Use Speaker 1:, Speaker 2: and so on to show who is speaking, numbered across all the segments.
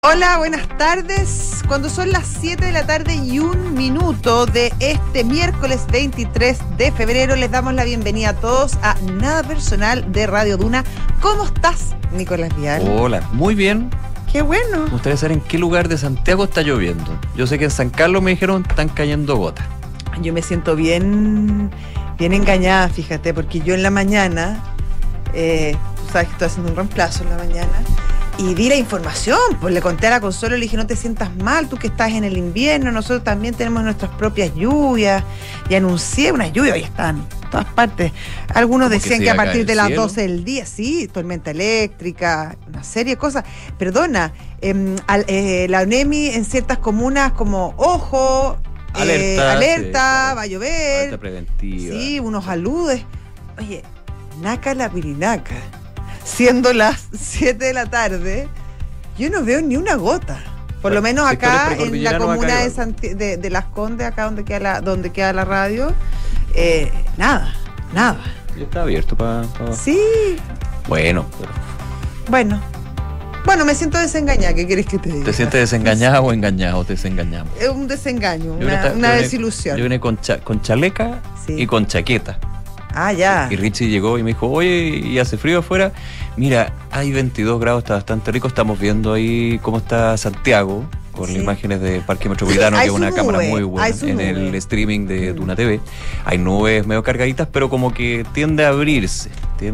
Speaker 1: Hola, buenas tardes. Cuando son las 7 de la tarde y 1 minuto de este miércoles 23 de febrero, les damos la bienvenida a todos a Nada Personal de Radio Duna. ¿Cómo estás, Nicolás Vial?
Speaker 2: Hola, muy bien.
Speaker 1: ¡Qué bueno!
Speaker 2: Me gustaría saber en qué lugar de Santiago está lloviendo. Yo sé que en San Carlos me dijeron están cayendo gotas.
Speaker 1: Yo me siento bien engañada, fíjate, porque yo en la mañana, tú sabes que estoy haciendo un reemplazo en la mañana, y di la información, pues le conté a la Consuelo, le dije, no te sientas mal, tú que estás en el invierno, nosotros también tenemos nuestras propias lluvias, y anuncié una lluvia, y están en todas partes. Algunos decían que a partir de las 12 del día, sí, tormenta eléctrica, una serie de cosas. Perdona, la UNEMI en ciertas comunas como, ojo, alerta, sí, va a llover.
Speaker 2: Alerta preventiva.
Speaker 1: Sí, unos aludes. Oye, naca la pirinaca. Siendo las 7 de la tarde, yo no veo ni una gota. Por lo menos acá en la comuna de Las Condes, acá donde queda la radio, nada.
Speaker 2: ¿Y está abierto para...?
Speaker 1: Sí.
Speaker 2: Bueno,
Speaker 1: Bueno, me siento desengañada. ¿Qué quieres que te diga?
Speaker 2: ¿Te sientes desengañada o engañado? Te desengañamos.
Speaker 1: Es un desengaño, una desilusión.
Speaker 2: Yo vine con chaleca, sí, y con chaqueta.
Speaker 1: Ah, ya.
Speaker 2: Y Richie llegó y me dijo, oye, ¿y hace frío afuera? Mira, hay 22 grados, está bastante rico. Estamos viendo ahí cómo está Santiago, con las imágenes del Parque Metropolitano, que es una cámara muy buena en el streaming de Duna TV. Hay nubes medio cargaditas, pero como que tiende a abrirse.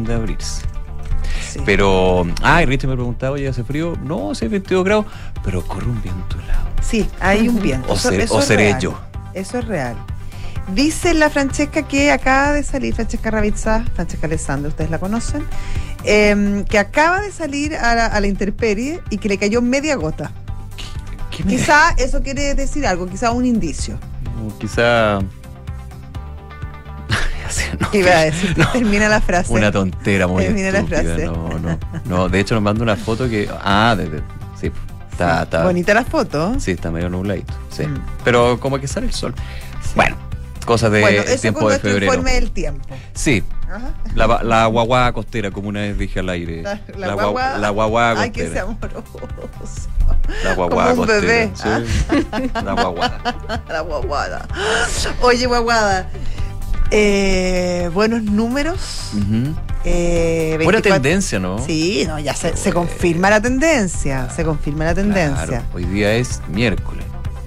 Speaker 2: Sí. Pero, y Richie me preguntaba, oye, ¿hace frío? No, sí, 22 grados, pero corre un viento helado.
Speaker 1: Sí, hay un viento.
Speaker 2: O seré yo.
Speaker 1: Eso es real. Dice la Francesca que acaba de salir, Francesca Ravizza, Francesca Alessandro, ustedes la conocen, que acaba de salir a la intemperie y que le cayó media gota. Quizá eso quiere decir algo, quizá un indicio.
Speaker 2: Quizá...
Speaker 1: ¿Qué iba a decir? No, termina la frase.
Speaker 2: Una tontera muy
Speaker 1: termina
Speaker 2: estúpida.
Speaker 1: La frase.
Speaker 2: No, de hecho nos manda una foto que... sí, está...
Speaker 1: Bonita la foto.
Speaker 2: Sí, está medio nubladito, sí. Pero como que sale el sol. Sí. Bueno, cosas de tiempo de febrero.
Speaker 1: Informe del tiempo.
Speaker 2: Sí. Ajá. La guagua costera, como una vez dije al aire. La guagua costera.
Speaker 1: Ay, que sea amoroso.
Speaker 2: La guagua
Speaker 1: como un
Speaker 2: costera.
Speaker 1: Bebé.
Speaker 2: Sí. La guaguada.
Speaker 1: La guaguada. Oye, guaguada. Buenos números.
Speaker 2: Uh-huh.
Speaker 1: 24...
Speaker 2: Buena tendencia, ¿no?
Speaker 1: Sí, no, ya se confirma la tendencia. Se confirma la tendencia.
Speaker 2: Claro, hoy día es miércoles.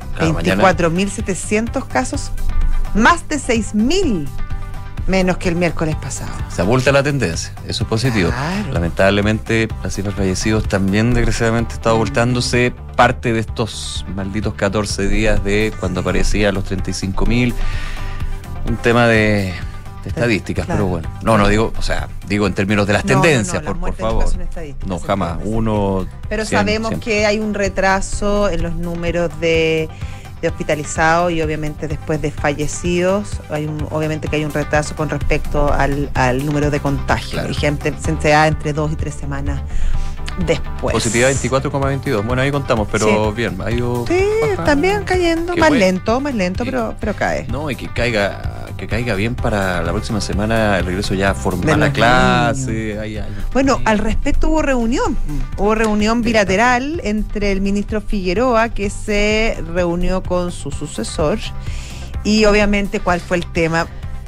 Speaker 1: 24.700 casos, más de 6.000 menos que el miércoles pasado.
Speaker 2: Se abulta la tendencia, eso es positivo.
Speaker 1: Claro.
Speaker 2: Lamentablemente, las cifras de fallecidos también desgraciadamente está abultándose. Parte de estos malditos 14 días de cuando aparecía los 35.000. Un tema de estadísticas, claro. Pero bueno. Digo en términos de las tendencias, por favor. No, jamás.
Speaker 1: Pero sabemos que hay un retraso en los números de hospitalizados y obviamente después de fallecidos. Obviamente que hay un retraso con respecto al número de contagios. Claro. Y gente se da entre 2 y 3 semanas después.
Speaker 2: Positividad 24,22. Bueno, ahí contamos, pero sí. Bien, ha ido.
Speaker 1: Sí, también cayendo, más lento, pero cae.
Speaker 2: No, y que caiga bien para la próxima semana, el regreso ya formal a clase.
Speaker 1: Bueno, al respecto hubo reunión bilateral entre el ministro Figueroa, que se reunió con su sucesor, y obviamente cuál fue el tema.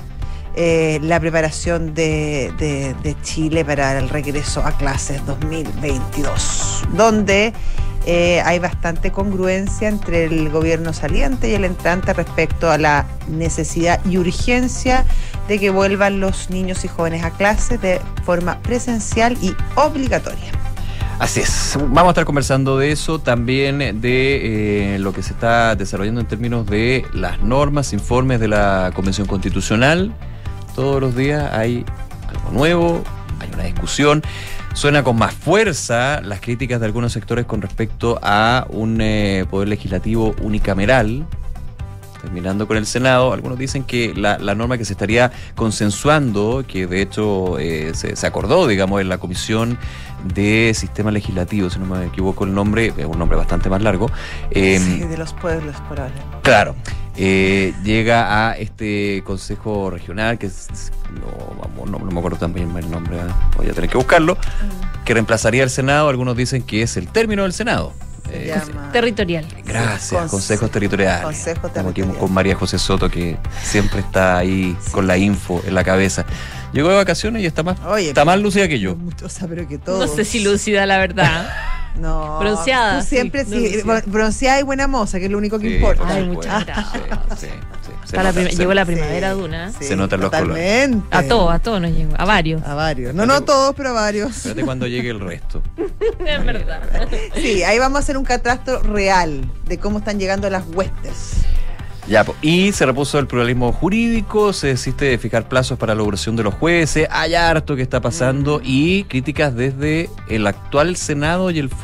Speaker 1: La preparación de Chile para el regreso a clases 2022, donde hay bastante congruencia entre el gobierno saliente y el entrante respecto a la necesidad y urgencia de que vuelvan los niños y jóvenes a clases de forma presencial y obligatoria.
Speaker 2: Así es, vamos a estar conversando de eso, también de lo que se está desarrollando en términos de las normas, informes de la Convención Constitucional. Todos los días hay algo nuevo, hay una discusión. Suena con más fuerza las críticas de algunos sectores con respecto a un poder legislativo unicameral, terminando con el Senado. Algunos dicen que la norma que se estaría consensuando, que de hecho se acordó, digamos, en la Comisión de Sistema Legislativo, si no me equivoco el nombre, es un nombre bastante más largo.
Speaker 1: Sí, de los pueblos, por ahora.
Speaker 2: Claro. Llega a este Consejo Regional, que no me acuerdo también el nombre, voy a tener que buscarlo, que reemplazaría el Senado. Algunos dicen que es el término del Senado.
Speaker 1: Se llama
Speaker 3: Territorial.
Speaker 2: Gracias, consejos territoriales.
Speaker 1: Consejo
Speaker 2: Estamos aquí
Speaker 1: Territorial.
Speaker 2: con María José Soto, que siempre está ahí con la info en la cabeza. Llegó de vacaciones y está más lúcida que yo.
Speaker 1: O sea, pero que todo.
Speaker 3: No sé si lúcida, la verdad.
Speaker 1: No.
Speaker 3: Bronceada.
Speaker 1: Tú siempre sí,
Speaker 3: no
Speaker 1: bronceada y buena moza, que es lo único que
Speaker 2: Sí,
Speaker 1: importa.
Speaker 3: Ay,
Speaker 2: por
Speaker 3: muchas
Speaker 2: supuesto.
Speaker 3: gracias.
Speaker 2: Sí.
Speaker 3: Llegó la
Speaker 1: Sí,
Speaker 3: primavera duna.
Speaker 1: sí,
Speaker 2: Se notan los
Speaker 1: totalmente.
Speaker 3: A todos nos llegó, a varios.
Speaker 1: A varios. No a todos, pero a varios.
Speaker 2: Espérate cuando llegue el resto.
Speaker 3: Es verdad.
Speaker 1: Sí, ahí vamos a hacer un catastro real de cómo están llegando las huestes.
Speaker 2: Ya, y se repuso el pluralismo jurídico, se desiste de fijar plazos para la elección de los jueces, hay harto que está pasando y críticas desde el actual Senado y la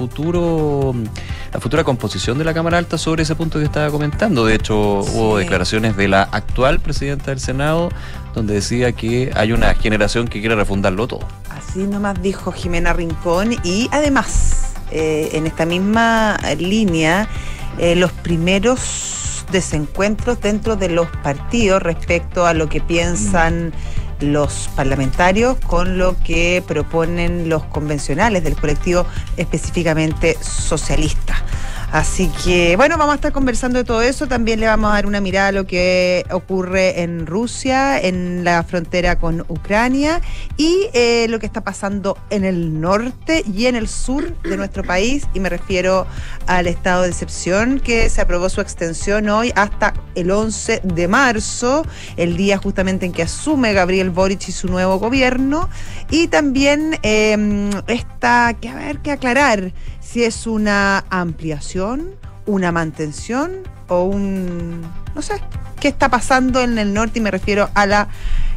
Speaker 2: futura composición de la Cámara Alta sobre ese punto que estaba comentando. De hecho, hubo declaraciones de la actual presidenta del Senado donde decía que hay una generación que quiere refundarlo todo.
Speaker 1: Así nomás dijo Jimena Rincón y además, en esta misma línea, los primeros desencuentros dentro de los partidos respecto a lo que piensan los parlamentarios con lo que proponen los convencionales del colectivo específicamente socialista. Así que, bueno, vamos a estar conversando de todo eso. También le vamos a dar una mirada a lo que ocurre en Rusia, en la frontera con Ucrania y lo que está pasando en el norte y en el sur de nuestro país. Y me refiero al estado de excepción que se aprobó su extensión hoy hasta el 11 de marzo, el día justamente en que asume Gabriel Boric y su nuevo gobierno. Y también que haber que aclarar si es una ampliación, una mantención o no sé, qué está pasando en el norte y me refiero a la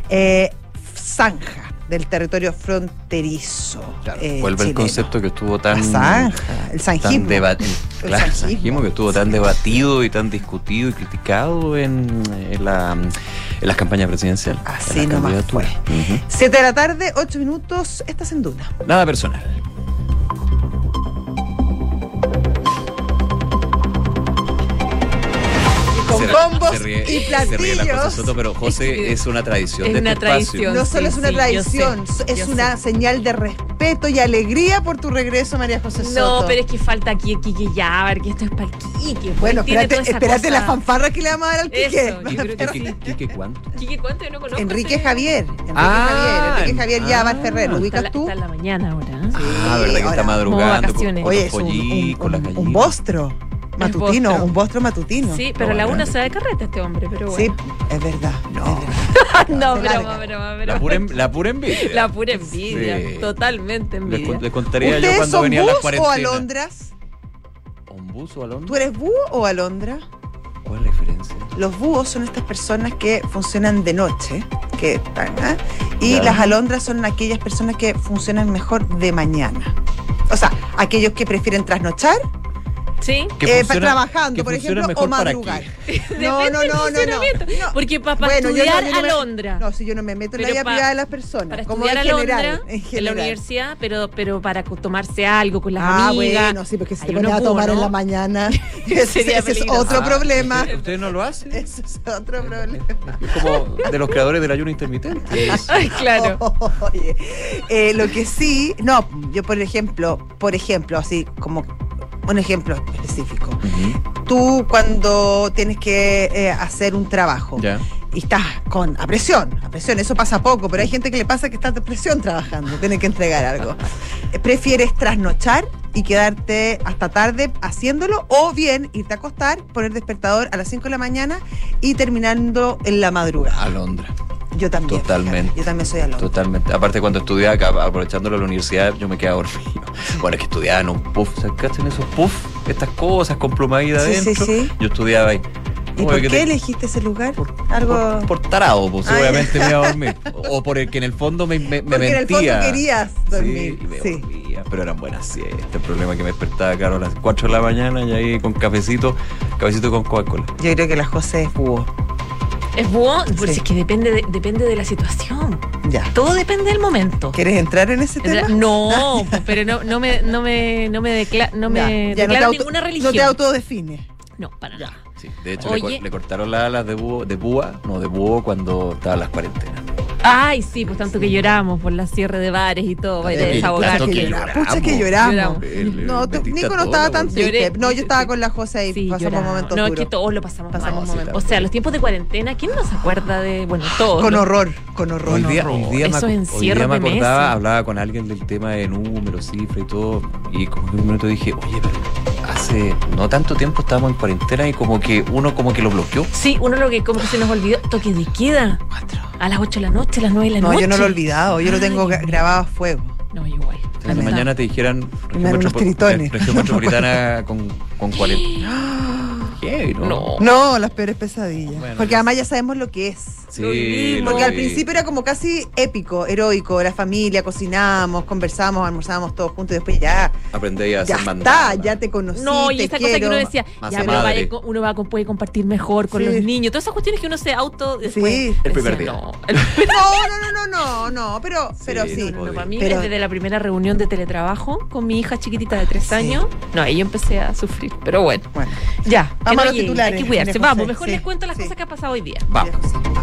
Speaker 1: zanja del territorio fronterizo.
Speaker 2: Claro, vuelve el concepto que estuvo tan...
Speaker 1: La zanja, el zanjismo.
Speaker 2: Claro, el zanjismo que estuvo tan debatido y tan discutido y criticado en las campañas presidenciales.
Speaker 1: Así nomás fue. 7 de la tarde, 8 minutos, estás en Duna.
Speaker 2: Nada personal.
Speaker 1: Con bombos y
Speaker 2: Se ríe la
Speaker 1: platillos.
Speaker 2: José Soto, pero José es una tradición
Speaker 3: Es
Speaker 2: de
Speaker 3: una
Speaker 2: este espacio.
Speaker 3: tradición.
Speaker 1: No solo es una
Speaker 3: Sí,
Speaker 1: tradición,
Speaker 3: yo sé,
Speaker 1: es
Speaker 3: yo
Speaker 1: una señal de respeto y alegría por tu regreso, María José Soto.
Speaker 3: No, pero es que falta aquí el Quique ya, a ver, que esto es para el Quique.
Speaker 1: Bueno,
Speaker 3: Tiene toda esa
Speaker 1: espérate
Speaker 3: cosa.
Speaker 1: la fanfarra que le vamos a dar al Quique.
Speaker 3: Eso, yo creo que sí.
Speaker 2: ¿Quique cuánto?
Speaker 3: ¿Quique cuánto? Yo no conozco.
Speaker 1: Enrique
Speaker 3: ese-
Speaker 1: Javier. Enrique Javier ya va al Ferrer. ¿Lo ubicas tú?
Speaker 3: Está en la mañana ahora. ¿eh?
Speaker 2: Verdad que
Speaker 1: ahora,
Speaker 2: está madrugando con
Speaker 3: vacaciones.
Speaker 2: los
Speaker 1: Oye, es
Speaker 2: pollitos, las gallinas.
Speaker 1: un bostro matutino,
Speaker 3: bostro.
Speaker 1: un bostro matutino.
Speaker 3: Sí, pero a la
Speaker 2: bueno.
Speaker 3: una se da de carreta este hombre, pero
Speaker 1: Sí,
Speaker 3: bueno.
Speaker 1: es verdad.
Speaker 2: No.
Speaker 3: No,
Speaker 1: se
Speaker 3: broma,
Speaker 1: larga.
Speaker 3: broma.
Speaker 2: La pura envidia.
Speaker 3: La pura envidia,
Speaker 2: Sí.
Speaker 3: totalmente envidia.
Speaker 2: Les contaría yo
Speaker 1: ¿Ustedes
Speaker 2: cuando
Speaker 1: son
Speaker 2: venía a las
Speaker 1: búhos o
Speaker 2: cuarentenas.
Speaker 1: alondras?
Speaker 2: ¿Un bus o alondra?
Speaker 1: ¿Tú eres búho o alondra?
Speaker 2: ¿Cuál es la diferencia?
Speaker 1: Los búhos son estas personas que funcionan de noche, que están, y
Speaker 2: Ya.
Speaker 1: las alondras son aquellas personas que funcionan mejor de mañana. O sea, aquellos que prefieren trasnochar,
Speaker 3: ¿Sí?
Speaker 1: trabajando,
Speaker 2: que
Speaker 1: por
Speaker 2: funcionan
Speaker 1: ejemplo, o
Speaker 2: mejor para
Speaker 1: madrugar.
Speaker 2: qué.
Speaker 3: Depende del funcionamiento.
Speaker 1: No.
Speaker 3: Porque para
Speaker 1: Bueno, yo
Speaker 3: estudiar
Speaker 1: no me-
Speaker 3: alondra.
Speaker 1: No, si yo no me meto en la
Speaker 3: Pero
Speaker 1: vida
Speaker 3: pa-
Speaker 1: privada de las personas.
Speaker 3: Para
Speaker 1: como
Speaker 3: estudiar
Speaker 1: en general,
Speaker 3: alondra
Speaker 1: en
Speaker 3: en la
Speaker 1: general.
Speaker 3: universidad, pero para tomarse algo con las
Speaker 1: Ah,
Speaker 3: amigas.
Speaker 1: bueno, sí, porque si te
Speaker 3: Hay
Speaker 1: pones a
Speaker 3: unos
Speaker 1: tomar
Speaker 3: búhos,
Speaker 1: en la
Speaker 3: ¿no?
Speaker 1: mañana,
Speaker 3: Sería
Speaker 1: ese es
Speaker 3: peligroso.
Speaker 1: otro problema.
Speaker 2: ¿Ustedes no lo hacen?
Speaker 1: Ese es otro problema.
Speaker 2: Es como de los creadores del ayuno intermitente.
Speaker 3: Ay, claro.
Speaker 1: Oye, lo que sí, no, yo por ejemplo, así como un ejemplo específico. Tú cuando tienes que hacer un trabajo
Speaker 2: Ya.
Speaker 1: y estás a presión, eso pasa poco, pero hay gente que le pasa que está a presión trabajando, tiene que entregar algo. ¿Prefieres trasnochar y quedarte hasta tarde haciéndolo o bien irte a acostar, poner despertador a las 5 de la mañana y terminando en la madrugada?
Speaker 2: Alondra.
Speaker 1: Yo también.
Speaker 2: Totalmente.
Speaker 1: Fíjate, yo también soy alondra.
Speaker 2: Totalmente. Aparte, cuando estudiaba acá, aprovechándolo en la universidad, yo me quedaba dormido. Bueno, es que estudiaba en un puff. ¿Se cachan esos puff? Estas cosas con plumadita
Speaker 1: Sí,
Speaker 2: adentro.
Speaker 1: sí.
Speaker 2: Yo estudiaba ahí.
Speaker 1: ¿Y por qué elegiste ese lugar? Algo.
Speaker 2: Por tarado, pues
Speaker 1: Ah,
Speaker 2: obviamente me iba a dormir. O por el que en el fondo me
Speaker 1: Porque
Speaker 2: mentía.
Speaker 1: en el fondo querías dormir.
Speaker 2: Sí, y me
Speaker 1: Sí.
Speaker 2: dormía, pero eran buenas siestas. El problema es que me despertaba, claro, a las 4 de la mañana y ahí con cafecito con Coca-Cola.
Speaker 1: Yo creo que la José es búho.
Speaker 3: ¿Es búho? Pues
Speaker 1: Sí.
Speaker 3: es que depende de la situación.
Speaker 1: Ya.
Speaker 3: Todo depende del momento.
Speaker 1: ¿Quieres entrar en ese tema?
Speaker 3: No, pues, pero no me declaro
Speaker 1: Ya,
Speaker 3: ninguna religión.
Speaker 1: No te autodefines.
Speaker 3: No, para nada.
Speaker 2: Sí, de hecho
Speaker 3: Oye.
Speaker 2: le cortaron las alas de búho cuando estaban las cuarentenas.
Speaker 3: Ay, sí, pues tanto que lloramos por la cierre de bares y todo, para ir a desahogar.
Speaker 2: Tanto que lloramos.
Speaker 1: Pucha que lloramos.
Speaker 2: No,
Speaker 1: Nico no estaba tan triste.
Speaker 3: Lloré.
Speaker 1: No, yo estaba con la José y
Speaker 3: Sí,
Speaker 1: pasamos
Speaker 3: lloramos.
Speaker 1: momentos
Speaker 3: No, es
Speaker 1: duros.
Speaker 3: que todos lo pasamos mal.
Speaker 1: Pasamos
Speaker 2: momentos.
Speaker 3: O sea, los tiempos de cuarentena, ¿quién no se acuerda de, bueno, todos?
Speaker 1: Con
Speaker 3: ¿no?
Speaker 1: horror, con horror.
Speaker 2: Hoy día,
Speaker 3: Esos
Speaker 2: hoy día
Speaker 3: encierros
Speaker 2: me
Speaker 3: de
Speaker 2: acordaba,
Speaker 3: meses.
Speaker 2: hablaba con alguien del tema de números, cifras y todo, y como que en un momento dije, oye, pero hace no tanto tiempo estábamos en cuarentena y como que uno como que lo bloqueó.
Speaker 3: Sí, uno lo que como que se nos olvidó, toque de queda. A las 8 de la noche, a las 9 de la
Speaker 1: No,
Speaker 3: noche.
Speaker 1: yo no lo he olvidado, yo lo tengo grabado a fuego.
Speaker 3: No, igual.
Speaker 2: Si mañana te dijeran
Speaker 1: Me dan unos tritones.
Speaker 2: región metropolitana con 40. Heavy, ¿no?
Speaker 1: No, las peores pesadillas.
Speaker 2: Bueno,
Speaker 1: porque además ya sabemos lo que es.
Speaker 2: Sí,
Speaker 1: Porque al principio era como casi épico, heroico, la familia, cocinamos, conversamos, almorzábamos todos juntos y después ya
Speaker 2: aprendí a
Speaker 1: ya
Speaker 2: hacer
Speaker 1: está, ya te conocí,
Speaker 3: No, y
Speaker 1: te
Speaker 3: esa
Speaker 1: quiero.
Speaker 3: cosa que uno decía,
Speaker 2: Más
Speaker 3: ya,
Speaker 2: madre.
Speaker 3: pero vaya, uno va puede compartir mejor con
Speaker 1: Sí.
Speaker 3: los niños. Todas esas cuestiones que uno se auto después.
Speaker 1: Sí.
Speaker 2: El primer
Speaker 3: decía,
Speaker 2: día.
Speaker 3: No,
Speaker 1: No, pero sí.
Speaker 3: no, para mí,
Speaker 1: Pero-
Speaker 3: desde la primera reunión de teletrabajo con mi hija chiquitita de 3 años, no, ahí yo empecé a sufrir. Pero bueno,
Speaker 1: Bueno,
Speaker 3: ya. que
Speaker 1: Vamos
Speaker 3: no
Speaker 1: a los
Speaker 3: llegue,
Speaker 1: titulares,
Speaker 3: hay que cuidarse.
Speaker 1: María José.
Speaker 3: Vamos, mejor
Speaker 1: Sí,
Speaker 3: les cuento las
Speaker 1: sí.
Speaker 3: cosas que ha pasado hoy día.
Speaker 2: Vamos.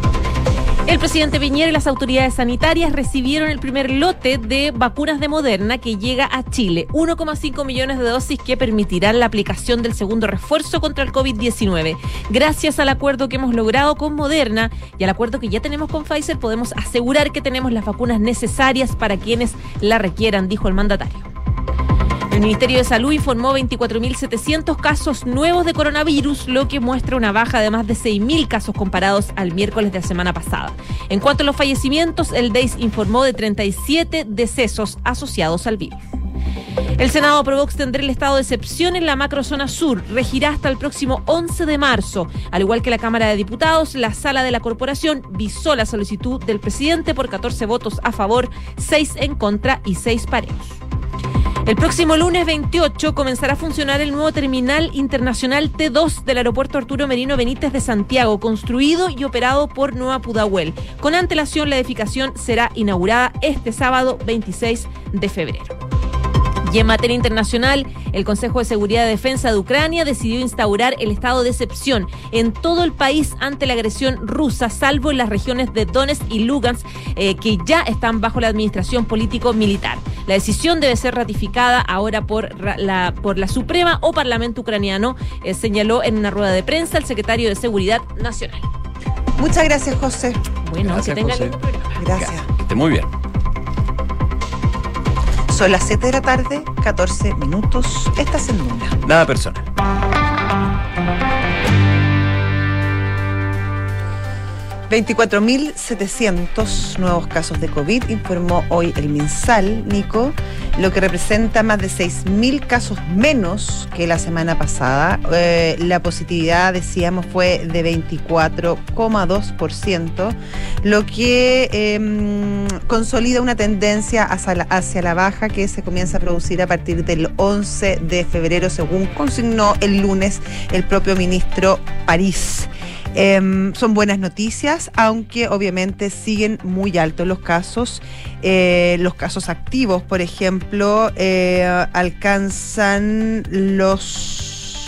Speaker 3: El presidente Piñera y las autoridades sanitarias recibieron el primer lote de vacunas de Moderna que llega a Chile. 1,5 millones de dosis que permitirán la aplicación del segundo refuerzo contra el COVID-19. Gracias al acuerdo que hemos logrado con Moderna y al acuerdo que ya tenemos con Pfizer, podemos asegurar que tenemos las vacunas necesarias para quienes la requieran, dijo el mandatario. El Ministerio de Salud informó 24.700 casos nuevos de coronavirus, lo que muestra una baja de más de 6.000 casos comparados al miércoles de la semana pasada. En cuanto a los fallecimientos, el DEIS informó de 37 decesos asociados al virus. El Senado aprobó extender el estado de excepción en la macrozona sur. Regirá hasta el próximo 11 de marzo. Al igual que la Cámara de Diputados, la Sala de la Corporación visó la solicitud del presidente por 14 votos a favor, 6 en contra y 6 pareos. El próximo lunes 28 comenzará a funcionar el nuevo terminal internacional T2 del aeropuerto Arturo Merino Benítez de Santiago, construido y operado por Nueva Pudahuel. Con antelación, la edificación será inaugurada este sábado 26 de febrero. Y en materia internacional, el Consejo de Seguridad y Defensa de Ucrania decidió instaurar el estado de excepción en todo el país ante la agresión rusa, salvo en las regiones de Donetsk y Lugansk, que ya están bajo la administración político-militar. La decisión debe ser ratificada ahora por la Suprema o Parlamento ucraniano, señaló en una rueda de prensa el secretario de Seguridad Nacional.
Speaker 1: Muchas gracias, José.
Speaker 3: Bueno,
Speaker 2: Gracias,
Speaker 3: que tengan
Speaker 2: José.
Speaker 3: lindo programa.
Speaker 1: Gracias.
Speaker 2: Que esté muy bien.
Speaker 1: Son las 7 de la tarde, 14 minutos. Estás en Luna.
Speaker 2: Nada personal.
Speaker 1: 24.700 nuevos casos de COVID, informó hoy el MinSal, Nico, lo que representa más de 6.000 casos menos que la semana pasada. La positividad, decíamos, fue de 24,2%, lo que consolida una tendencia hacia la baja que se comienza a producir a partir del 11 de febrero, según consignó el lunes el propio ministro París. Son buenas noticias, aunque obviamente siguen muy altos los casos. Los casos activos, por ejemplo, alcanzan los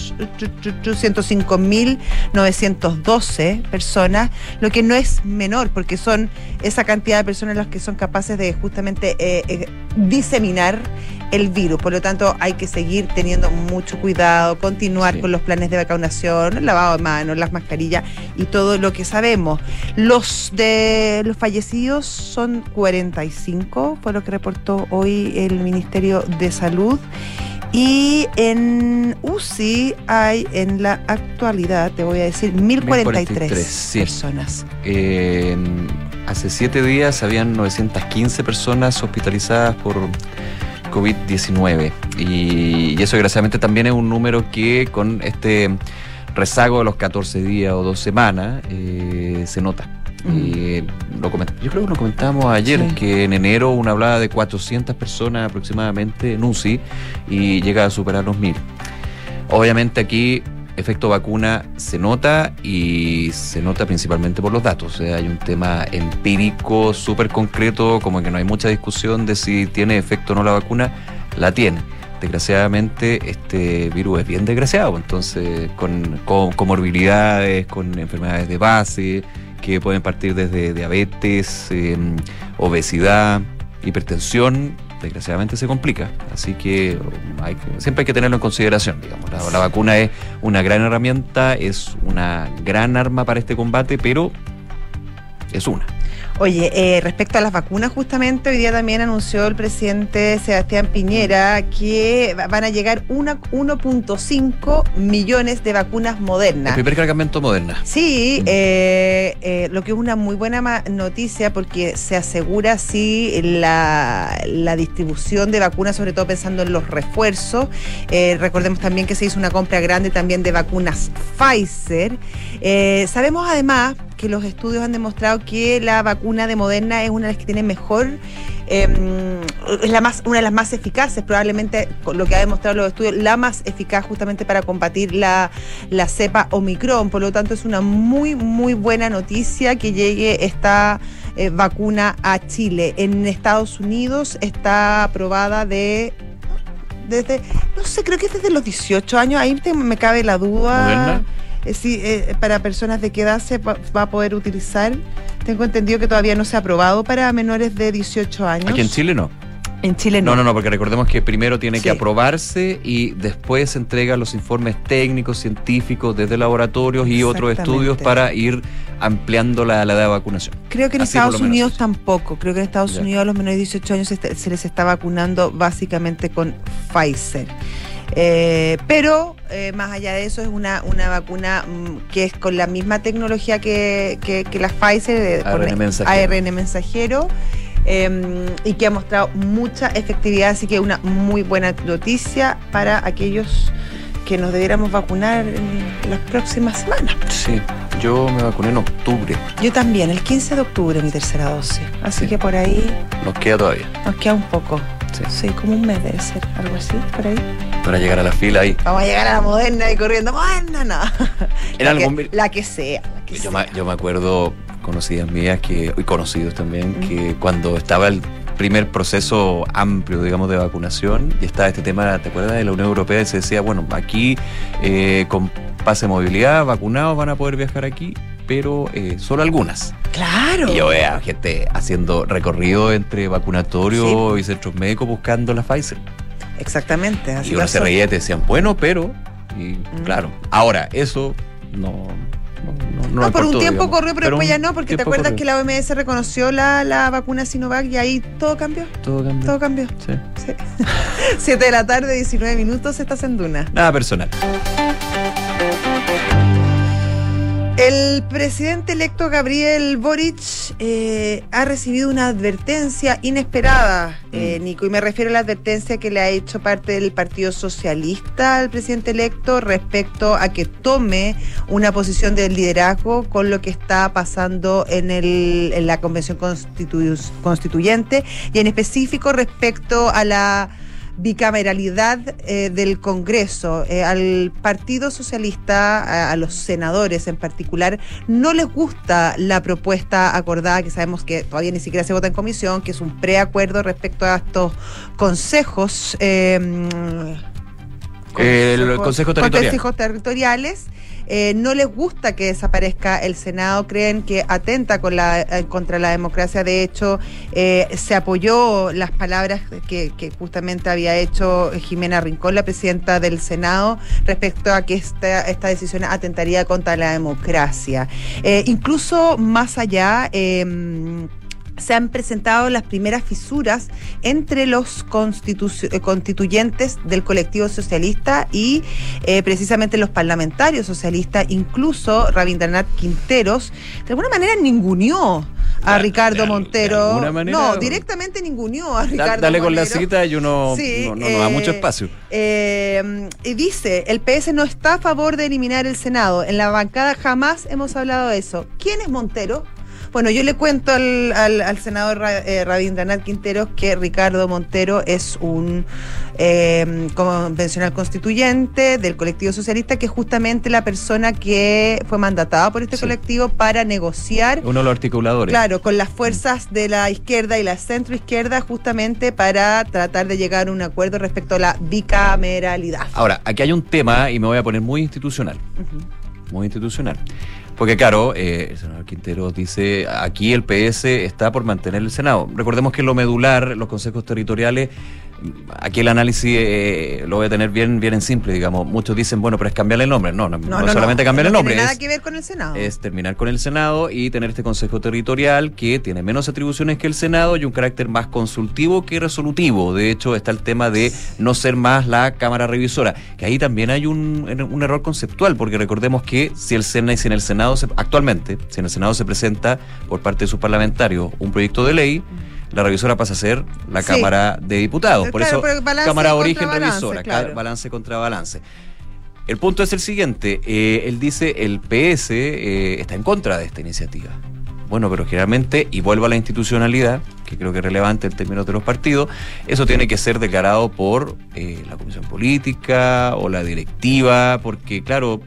Speaker 1: 105.912 personas, lo que no es menor, porque son esa cantidad de personas las que son capaces de justamente diseminar el virus. Por lo tanto, hay que seguir teniendo mucho cuidado, continuar con los planes de vacunación, el lavado de manos, las mascarillas y todo lo que sabemos. Los fallecidos son 45, fue lo que reportó hoy el Ministerio de Salud. Y en UCI hay en la actualidad, te voy a decir, 1.043
Speaker 2: sí.
Speaker 1: personas.
Speaker 2: Hace 7 días habían 915 personas hospitalizadas por COVID-19 y eso desgraciadamente también es un número que con este rezago de los 14 días o 2 semanas se nota. Yo creo que lo comentábamos ayer,
Speaker 1: Sí.
Speaker 2: que en enero uno hablaba de 400 personas aproximadamente en UCI y llega a superar los 1.000. Obviamente aquí efecto vacuna se nota y se nota principalmente por los datos. O sea, hay un tema empírico súper concreto, como que no hay mucha discusión de si tiene efecto o no la vacuna, la tiene. Desgraciadamente este virus es bien desgraciado, entonces con comorbilidades, con enfermedades de base que pueden partir desde diabetes, obesidad, hipertensión. Desgraciadamente se complica, así que siempre hay que tenerlo en consideración, digamos. La vacuna es una gran herramienta, es una gran arma para este combate, pero es una.
Speaker 1: Oye, respecto a las vacunas, justamente hoy día también anunció el presidente Sebastián Piñera que van a llegar 1.5 millones de vacunas Moderna.
Speaker 2: El primer cargamento Moderna.
Speaker 1: Sí, lo que es una muy buena noticia porque se asegura así la distribución de vacunas, sobre todo pensando en los refuerzos. Recordemos también que se hizo una compra grande también de vacunas Pfizer. Sabemos además que los estudios han demostrado que la vacuna de Moderna es una de las que tiene mejor, es una de las más eficaces, probablemente con lo que ha demostrado los estudios, la más eficaz justamente para combatir la cepa Omicron. Por lo tanto, es una muy, muy buena noticia que llegue esta vacuna a Chile. En Estados Unidos está aprobada desde, no sé, creo que es desde los 18 años, ahí me cabe la duda.
Speaker 2: ¿Moderna?
Speaker 1: Sí, para personas de qué edad se va a poder utilizar. Tengo entendido que todavía no se ha aprobado para menores de 18 años.
Speaker 2: Aquí en Chile no.
Speaker 1: En Chile no.
Speaker 2: No, porque recordemos que primero tiene que
Speaker 1: Sí.
Speaker 2: aprobarse y después se entregan los informes técnicos, científicos desde laboratorios y otros
Speaker 1: Exactamente.
Speaker 2: estudios para ir ampliando la edad de vacunación.
Speaker 1: Creo que en
Speaker 2: Así por
Speaker 1: Estados
Speaker 2: lo menos.
Speaker 1: Unidos tampoco. Creo que en Estados
Speaker 2: Ya.
Speaker 1: Unidos a los menores de 18 años se les está vacunando básicamente con Pfizer. Pero más allá de eso es una vacuna que es con la misma tecnología que la Pfizer,
Speaker 2: ARN mensajero.
Speaker 1: ARN mensajero, y que ha mostrado mucha efectividad, así que una muy buena noticia para aquellos que nos debiéramos vacunar en las próximas semanas.
Speaker 2: Sí, yo me vacuné en octubre,
Speaker 1: Yo también, el 15 de octubre mi tercera dosis, así
Speaker 2: Sí.
Speaker 1: que por ahí
Speaker 2: nos queda todavía.
Speaker 1: nos queda un poco.
Speaker 2: Sí.
Speaker 1: Sí, como un mes debe ser, algo así, por ahí.
Speaker 2: Para llegar a la fila ahí.
Speaker 1: Vamos a llegar a la Moderna y corriendo. Moderna, no.
Speaker 2: En
Speaker 1: La que sea.
Speaker 2: Yo me acuerdo, conocidas mías y conocidos también, que cuando estaba el primer proceso amplio, digamos, de vacunación, y estaba este tema, ¿te acuerdas? De la Unión Europea, y se decía, bueno, aquí con pase de movilidad, vacunados van a poder viajar aquí, pero solo algunas.
Speaker 1: Claro.
Speaker 2: Y yo veía gente haciendo recorrido entre vacunatorios y centros médicos buscando la Pfizer.
Speaker 1: Exactamente. Así
Speaker 2: Y uno se
Speaker 1: pasó.
Speaker 2: reía y te decían, bueno, pero... Y claro, ahora, eso no
Speaker 1: No, por un
Speaker 2: importó,
Speaker 1: tiempo
Speaker 2: digamos.
Speaker 1: corrió, pero después ya no, porque te
Speaker 2: tiempo
Speaker 1: acuerdas
Speaker 2: corrió.
Speaker 1: que la OMS reconoció la vacuna Sinovac y ahí todo cambió.
Speaker 2: Todo cambió.
Speaker 1: Todo cambió.
Speaker 2: Sí.
Speaker 1: Sí. 7 de la tarde, 19 minutos, estás en Duna.
Speaker 2: Nada personal.
Speaker 1: El presidente electo Gabriel Boric ha recibido una advertencia inesperada, Nico, y me refiero a la advertencia que le ha hecho parte del Partido Socialista al presidente electo respecto a que tome una posición de liderazgo con lo que está pasando en la Convención Constituyente y en específico respecto a la bicameralidad del Congreso. Al Partido Socialista, a los senadores en particular, no les gusta la propuesta acordada, que sabemos que todavía ni siquiera se vota en comisión, que es un preacuerdo respecto a estos consejos.
Speaker 2: Consejo territorial.
Speaker 1: Consejos territoriales. No les gusta que desaparezca el Senado, creen que atenta contra la democracia. De hecho, se apoyó las palabras que justamente había hecho Jimena Rincón, la presidenta del Senado, respecto a que esta decisión atentaría contra la democracia. Incluso más allá, se han presentado las primeras fisuras entre los constituyentes del colectivo socialista y precisamente los parlamentarios socialistas. Incluso Rabindranath Quinteros de alguna manera ninguneó a Ricardo Montero.
Speaker 2: ¿De alguna manera?
Speaker 1: No, directamente ninguneó a Ricardo
Speaker 2: Dale con
Speaker 1: Montero.
Speaker 2: la cita y uno
Speaker 1: Sí,
Speaker 2: no nos da mucho espacio.
Speaker 1: Y dice, el PS no está a favor de eliminar el Senado. En la bancada jamás hemos hablado de eso. ¿Quién es Montero? Bueno, yo le cuento al senador Rabindranath Quinteros que Ricardo Montero es un convencional constituyente del colectivo socialista, que es justamente la persona que fue mandatada por este colectivo para negociar,
Speaker 2: Uno de los articuladores.
Speaker 1: claro, con las fuerzas de la izquierda y la centroizquierda, justamente para tratar de llegar a un acuerdo respecto a la bicameralidad.
Speaker 2: Ahora, aquí hay un tema y me voy a poner muy institucional. muy institucional. Porque claro, el senador Quintero dice, aquí el PS está por mantener el Senado. Recordemos que lo medular, los consejos territoriales, aquí el análisis lo voy a tener bien en simple, digamos. Muchos dicen, bueno, pero es cambiarle el nombre. No es solamente cambiar el nombre.
Speaker 1: No tiene nada que ver con el Senado.
Speaker 2: Es terminar con el Senado y tener este consejo territorial que tiene menos atribuciones que el Senado y un carácter más consultivo que resolutivo. De hecho, está el tema de no ser más la Cámara Revisora, que ahí también hay un error conceptual, porque recordemos que si en el Senado actualmente, si en el Senado se presenta por parte de sus parlamentarios un proyecto de ley, la revisora pasa a ser la Cámara de Diputados. Por eso, Cámara Origen Revisora, claro. Balance contra balance. El punto es el siguiente, él dice, el PS está en contra de esta iniciativa. Bueno, pero generalmente, y vuelvo a la institucionalidad, que creo que es relevante en términos de los partidos, eso tiene que ser declarado por la Comisión Política o la directiva, porque claro,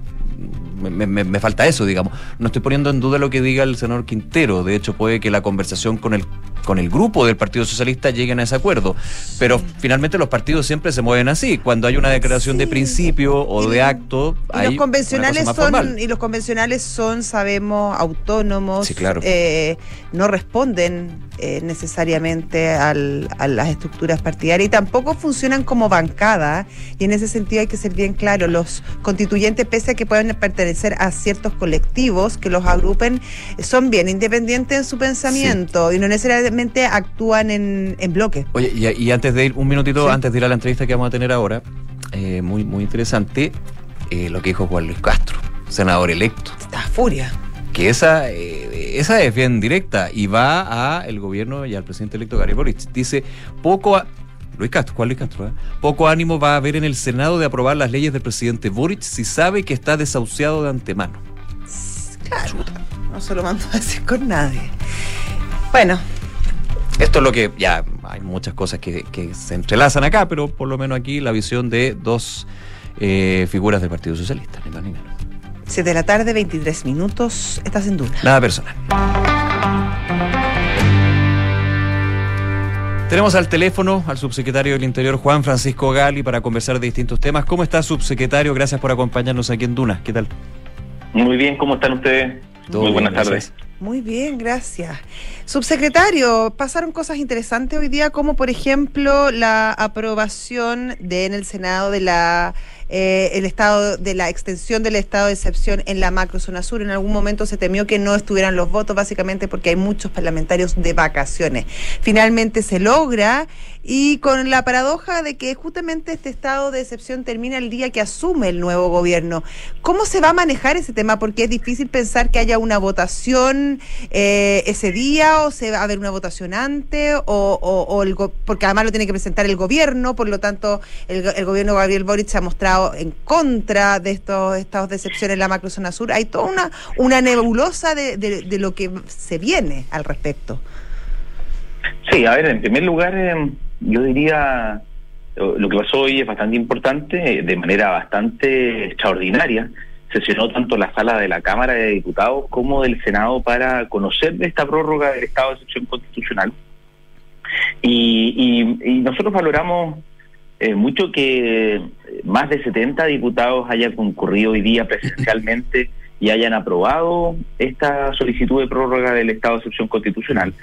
Speaker 2: me falta eso, digamos. No estoy poniendo en duda lo que diga el senador Quintero. De hecho, puede que la conversación con el grupo del Partido Socialista lleguen a ese acuerdo. Pero finalmente los partidos siempre se mueven así. Cuando hay una declaración de principio o de acto, hay
Speaker 1: los convencionales son, sabemos, autónomos.
Speaker 2: Sí, claro.
Speaker 1: No responden necesariamente a las estructuras partidarias y tampoco funcionan como bancada. Y en ese sentido hay que ser bien claro. Los constituyentes, pese a que pueden pertenecer a ciertos colectivos que los agrupen, son bien independientes en su pensamiento y no necesariamente actúan en bloque.
Speaker 2: Oye, y antes de ir, un minutito, antes de ir a la entrevista que vamos a tener ahora, muy, muy interesante, lo que dijo Juan Luis Castro, senador electo.
Speaker 1: Está furia.
Speaker 2: Que esa es bien directa y va a el gobierno y al presidente electo Gabriel Boric. Dice, Juan Luis Castro, poco ánimo va a haber en el Senado de aprobar las leyes del presidente Boric si sabe que está desahuciado de antemano.
Speaker 1: Claro, no se lo mando a decir con nadie. Bueno.
Speaker 2: Esto es lo que, ya, hay muchas cosas que se entrelazan acá, pero por lo menos aquí la visión de dos figuras del Partido Socialista, ni más ni menos.
Speaker 1: 7 de la tarde, 23 minutos, estás en Duna.
Speaker 2: Nada personal. Tenemos al teléfono al subsecretario del Interior, Juan Francisco Gali, para conversar de distintos temas. ¿Cómo está, subsecretario? Gracias por acompañarnos aquí en Duna. ¿Qué tal?
Speaker 4: Muy bien, ¿cómo están ustedes? Muy buenas tardes.
Speaker 1: Muy bien, gracias. Subsecretario, pasaron cosas interesantes hoy día, como por ejemplo la aprobación en el Senado de el estado de la extensión del estado de excepción en la macrozona sur. En algún momento se temió que no estuvieran los votos, básicamente porque hay muchos parlamentarios de vacaciones. Finalmente se logra, y con la paradoja de que justamente este estado de excepción termina el día que asume el nuevo gobierno. ¿Cómo se va a manejar ese tema? Porque es difícil pensar que haya una votación ese día, o se va a haber una votación antes, porque además lo tiene que presentar el gobierno. Por lo tanto, el gobierno de Gabriel Boric se ha mostrado en contra de estos estados de excepción en la macrozona sur. Hay toda una nebulosa de lo que se viene al respecto.
Speaker 4: Sí, a ver, en primer lugar, yo diría, lo que pasó hoy es bastante importante, de manera bastante extraordinaria. Sesionó tanto la sala de la Cámara de Diputados como del Senado para conocer de esta prórroga del estado de excepción constitucional. Y nosotros valoramos mucho que más de 70 diputados hayan concurrido hoy día presencialmente y hayan aprobado esta solicitud de prórroga del estado de excepción constitucional.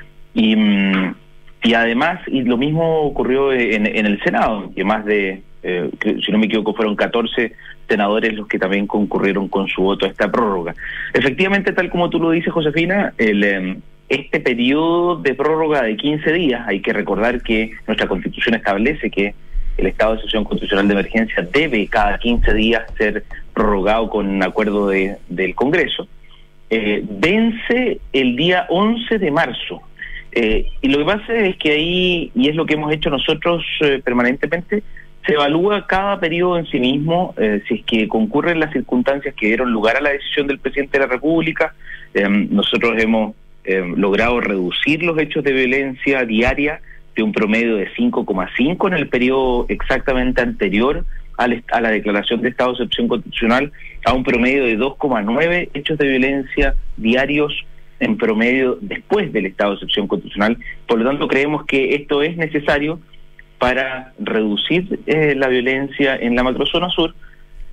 Speaker 4: Y además, y lo mismo ocurrió en el Senado, que más de, si no me equivoco, fueron 14 senadores los que también concurrieron con su voto a esta prórroga. Efectivamente, tal como tú lo dices, Josefina, este periodo de prórroga de 15 días, hay que recordar que nuestra Constitución establece que el estado de excepción constitucional de emergencia debe cada 15 días ser prorrogado con acuerdo del Congreso, vence el día 11 de marzo. Y lo que pasa es que ahí, y es lo que hemos hecho nosotros permanentemente, se evalúa cada periodo en sí mismo, si es que concurren las circunstancias que dieron lugar a la decisión del presidente de la República. Nosotros hemos logrado reducir los hechos de violencia diaria de un promedio de 5,5 en el periodo exactamente anterior a la declaración de estado de excepción constitucional, a un promedio de 2,9 hechos de violencia diarios en promedio después del estado de excepción constitucional. Por lo tanto, creemos que esto es necesario para reducir la violencia en la macrozona sur,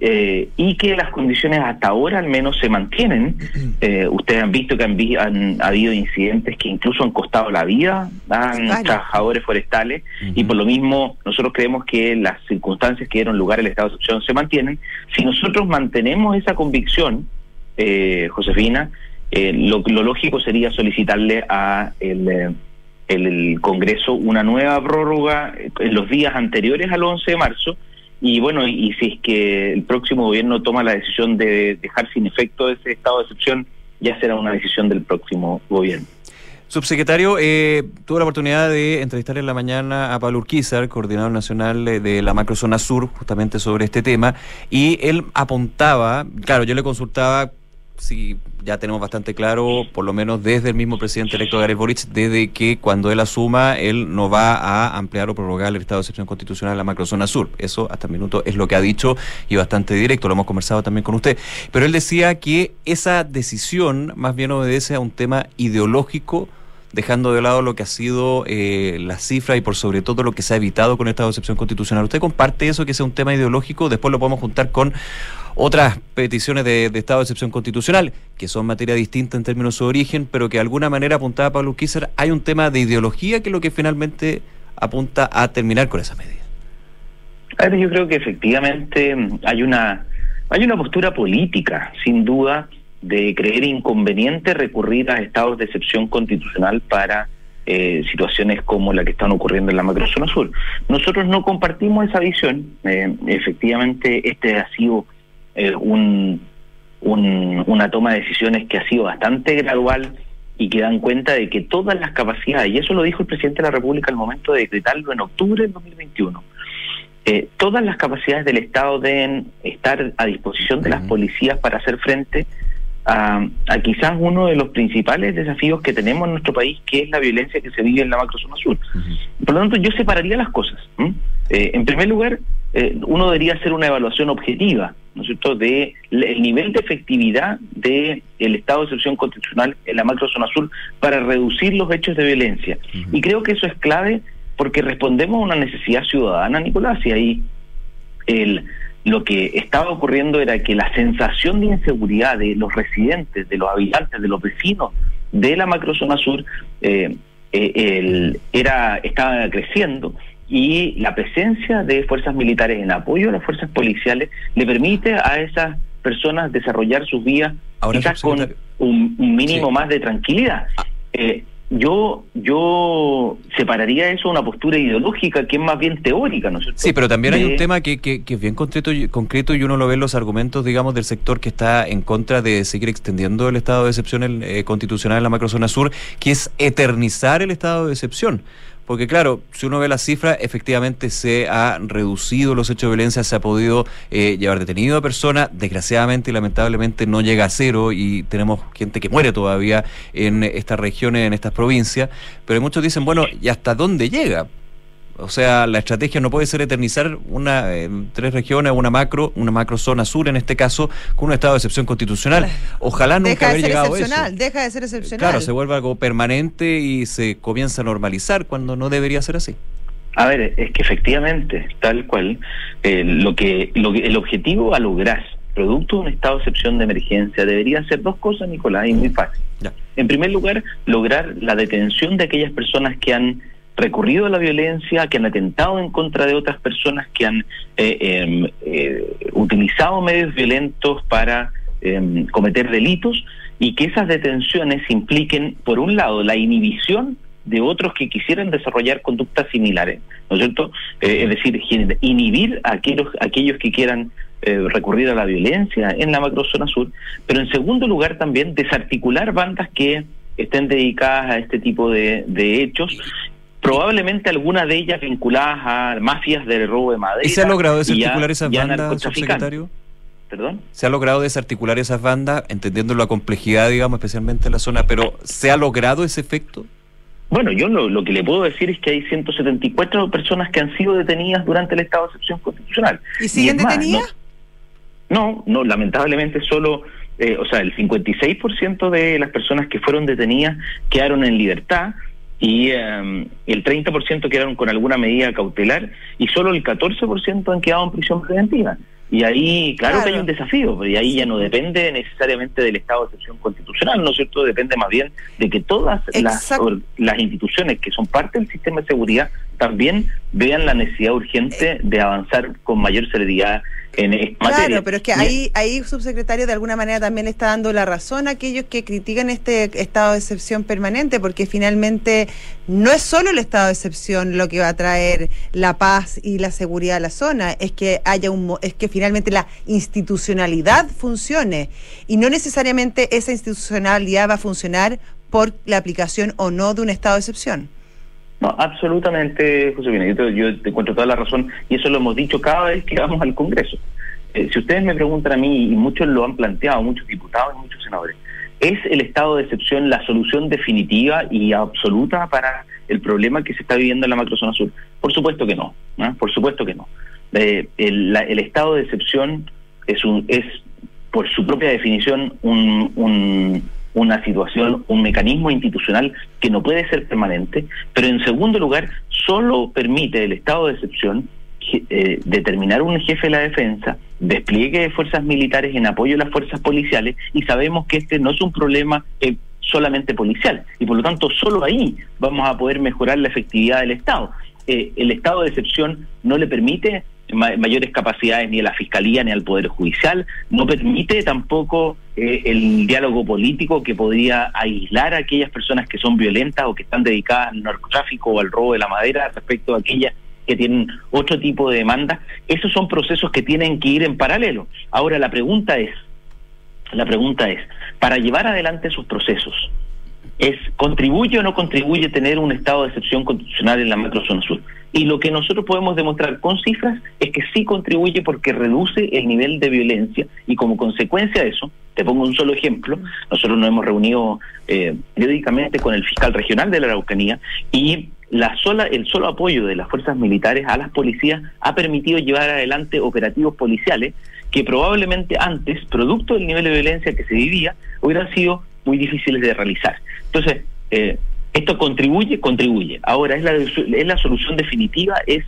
Speaker 4: y que las condiciones hasta ahora al menos se mantienen. Ustedes han visto que han habido incidentes que incluso han costado la vida a trabajadores forestales, y por lo mismo nosotros creemos que las circunstancias que dieron lugar al estado de excepción se mantienen. Si nosotros mantenemos esa convicción, Josefina, lo lógico sería solicitarle a el Congreso una nueva prórroga en los días anteriores al 11 de marzo, y bueno, y si es que el próximo gobierno toma la decisión de dejar sin efecto ese estado de excepción, ya será una decisión del próximo gobierno.
Speaker 2: Subsecretario, tuve la oportunidad de entrevistar en la mañana a Pablo Urquizar, coordinador nacional de la Macrozona Sur, justamente sobre este tema, y él apuntaba, claro, yo le consultaba si ya tenemos bastante claro, por lo menos desde el mismo presidente electo Gabriel Boric, desde que cuando él asuma, él no va a ampliar o prorrogar el estado de excepción constitucional en la Macrozona Sur. Eso hasta el minuto es lo que ha dicho, y bastante directo, lo hemos conversado también con usted. Pero él decía que esa decisión más bien obedece a un tema ideológico, dejando de lado lo que ha sido la cifra y por sobre todo lo que se ha evitado con el estado de excepción constitucional. ¿Usted comparte eso, que sea un tema ideológico? Después lo podemos juntar con otras peticiones de estado de excepción constitucional, que son materia distinta en términos de su origen, pero que de alguna manera apuntaba Pablo Urquizar, hay un tema de ideología que es lo que finalmente apunta a terminar con esa medida.
Speaker 4: A ver, yo creo que efectivamente hay una postura política, sin duda, de creer inconveniente recurrir a estados de excepción constitucional para situaciones como la que están ocurriendo en la Macrozona Sur. Nosotros no compartimos esa visión. Efectivamente, este ha sido una toma de decisiones que ha sido bastante gradual y que dan cuenta de que todas las capacidades, y eso lo dijo el presidente de la República al momento de decretarlo en octubre del 2021, todas las capacidades del Estado deben estar a disposición de las policías para hacer frente a quizás uno de los principales desafíos que tenemos en nuestro país, que es la violencia que se vive en la Macrozona Sur. Por lo tanto, yo separaría las cosas. En primer lugar, uno debería hacer una evaluación objetiva, ¿no es cierto?, de el nivel de efectividad del estado de excepción constitucional en la Macrozona Sur para reducir los hechos de violencia. Y creo que eso es clave porque respondemos a una necesidad ciudadana, Nicolás, y ahí lo que estaba ocurriendo era que la sensación de inseguridad de los residentes, de los habitantes, de los vecinos de la Macrozona Sur estaba creciendo, y la presencia de fuerzas militares en apoyo a las fuerzas policiales le permite a esas personas desarrollar sus vidas quizás con un mínimo más de tranquilidad. Yo separaría eso de una postura ideológica que es más bien teórica, ¿no es cierto? Sí,
Speaker 2: pero también hay un tema que es bien concreto y uno lo ve en los argumentos, digamos, del sector que está en contra de seguir extendiendo el estado de excepción constitucional en la Macrozona Sur, que es eternizar el estado de excepción. Porque claro, si uno ve las cifras, efectivamente se ha reducido los hechos de violencia, se ha podido llevar detenido a personas, desgraciadamente y lamentablemente no llega a cero, y tenemos gente que muere todavía en estas regiones, en estas provincias, pero muchos dicen, bueno, ¿y hasta dónde llega? O sea, la estrategia no puede ser eternizar tres regiones, una macrozona sur en este caso, con un estado de excepción constitucional. Ojalá nunca haber llegado a eso.
Speaker 1: Deja de ser excepcional.
Speaker 2: Claro, se vuelve algo permanente y se comienza a normalizar cuando no debería ser así.
Speaker 4: A ver, es que efectivamente, tal cual, el objetivo a lograr, producto de un estado de excepción de emergencia, deberían ser dos cosas, Nicolás, y muy fácil. Ya. En primer lugar, lograr la detención de aquellas personas que han recurrido a la violencia, que han atentado en contra de otras personas, que han utilizado medios violentos para cometer delitos, y que esas detenciones impliquen, por un lado, la inhibición de otros que quisieran desarrollar conductas similares, ¿no es cierto? Es decir, inhibir a aquellos que quieran recurrir a la violencia en la Macrozona Sur, pero en segundo lugar también desarticular bandas que estén dedicadas a este tipo de hechos, probablemente algunas de ellas vinculadas a mafias de robo de madera.
Speaker 2: ¿Y se ha logrado desarticular esas bandas, subsecretario?
Speaker 4: ¿Perdón?
Speaker 2: Se ha logrado desarticular esas bandas, entendiendo la complejidad, digamos, especialmente en la zona, pero ¿se ha logrado ese efecto?
Speaker 4: Bueno, yo lo que le puedo decir es que hay 174 personas que han sido detenidas durante el estado de excepción constitucional.
Speaker 1: ¿Y siguen detenidas?
Speaker 4: No, lamentablemente solo, el 56% de las personas que fueron detenidas quedaron en libertad, y el 30% quedaron con alguna medida cautelar, y solo el 14% han quedado en prisión preventiva. Y ahí, claro que hay un desafío, y ahí ya no depende necesariamente del estado de excepción constitucional, ¿no es cierto? Depende más bien de que todas las instituciones que son parte del sistema de seguridad también vean la necesidad urgente de avanzar con mayor celeridad en esta materia.
Speaker 1: Claro, pero es que ahí, subsecretario, de alguna manera también le está dando la razón a aquellos que critican este estado de excepción permanente, porque finalmente no es solo el estado de excepción lo que va a traer la paz y la seguridad a la zona, es que finalmente la institucionalidad funcione, y no necesariamente esa institucionalidad va a funcionar por la aplicación o no de un estado de excepción.
Speaker 4: No, absolutamente, Josefina, yo te encuentro toda la razón, y eso lo hemos dicho cada vez que vamos al Congreso. Si ustedes me preguntan a mí, y muchos lo han planteado, muchos diputados y muchos senadores, ¿es el estado de excepción la solución definitiva y absoluta para el problema que se está viviendo en la macrozona sur? Por supuesto que no, ¿no? Por supuesto que no. El estado de excepción es por su propia definición una situación, un mecanismo institucional que no puede ser permanente, pero en segundo lugar, solo permite el estado de excepción determinar un jefe de la defensa, despliegue de fuerzas militares en apoyo a las fuerzas policiales, y sabemos que este no es un problema solamente policial, y por lo tanto solo ahí vamos a poder mejorar la efectividad del Estado. El estado de excepción no le permite mayores capacidades ni a la Fiscalía ni al Poder Judicial, no permite tampoco el diálogo político que podría aislar a aquellas personas que son violentas o que están dedicadas al narcotráfico o al robo de la madera respecto a aquellas que tienen otro tipo de demandas. Esos son procesos que tienen que ir en paralelo. Ahora la pregunta es, para llevar adelante esos procesos, ¿contribuye o no contribuye tener un estado de excepción constitucional en la macrozona sur? Y lo que nosotros podemos demostrar con cifras es que sí contribuye, porque reduce el nivel de violencia, y como consecuencia de eso, te pongo un solo ejemplo, nosotros nos hemos reunido periódicamente con el fiscal regional de la Araucanía, y el solo apoyo de las fuerzas militares a las policías ha permitido llevar adelante operativos policiales que probablemente antes, producto del nivel de violencia que se vivía, hubieran sido muy difíciles de realizar. Entonces, esto contribuye. Ahora, ¿es la solución definitiva? ¿Es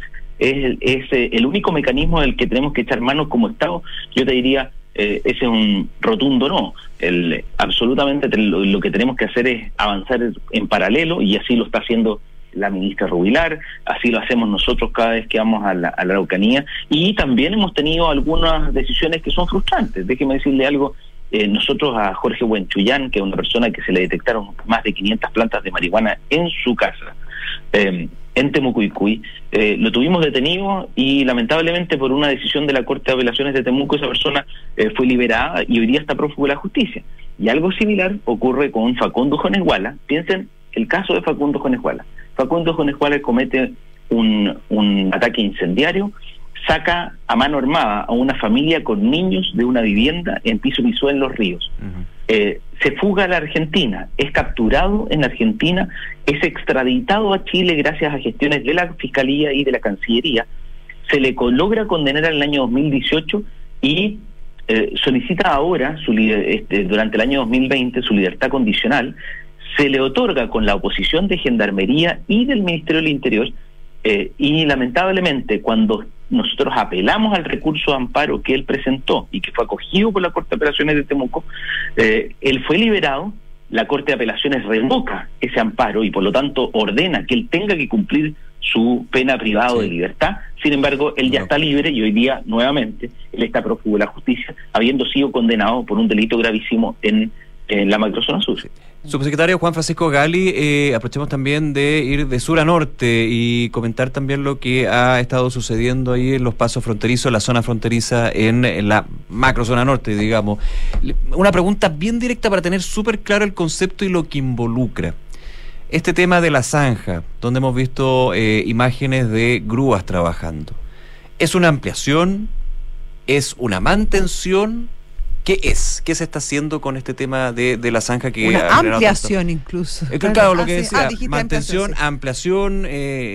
Speaker 4: el único mecanismo del que tenemos que echar mano como Estado? Yo te diría, ese es un rotundo no. Absolutamente lo que tenemos que hacer es avanzar en paralelo, y así lo está haciendo la ministra Rubilar, así lo hacemos nosotros cada vez que vamos a la Araucanía, y también hemos tenido algunas decisiones que son frustrantes. Déjeme decirle algo. Nosotros a Jorge Huenchuyán, que es una persona que se le detectaron más de 500 plantas de marihuana en su casa, en Temucuicui, lo tuvimos detenido, y lamentablemente por una decisión de la Corte de Apelaciones de Temuco, esa persona fue liberada y hoy día está prófugo de la justicia. Y algo similar ocurre con Facundo Jonesguala. Piensen el caso de Facundo Jonesguala. Facundo Jonesguala comete un ataque incendiario, saca a mano armada a una familia con niños de una vivienda en Piso Pisué, en Los Ríos. Se fuga a la Argentina, es capturado en Argentina, es extraditado a Chile gracias a gestiones de la Fiscalía y de la Cancillería, se le logra condenar en el año 2018 y solicita ahora, durante el año 2020, su libertad condicional. Se le otorga con la oposición de Gendarmería y del Ministerio del Interior, y lamentablemente cuando nosotros apelamos al recurso de amparo que él presentó y que fue acogido por la Corte de Apelaciones de Temuco, él fue liberado, la Corte de Apelaciones revoca ese amparo y por lo tanto ordena que él tenga que cumplir su pena privada de libertad. Sin embargo, él ya está libre, y hoy día nuevamente él está prófugo de la justicia, habiendo sido condenado por un delito gravísimo en la macrozona sur.
Speaker 2: Subsecretario Juan Francisco Gali, aprovechemos también de ir de sur a norte y comentar también lo que ha estado sucediendo ahí en los pasos fronterizos, la zona fronteriza en la macrozona norte, digamos. Una pregunta bien directa para tener súper claro el concepto y lo que involucra. Este tema de la zanja, donde hemos visto imágenes de grúas trabajando, ¿es una ampliación? ¿Es una mantención? ¿Qué es? ¿Qué se está haciendo con este tema de la zanja? Que
Speaker 1: una ampliación incluso.
Speaker 2: Claro, lo que decía, mantención, ampliación.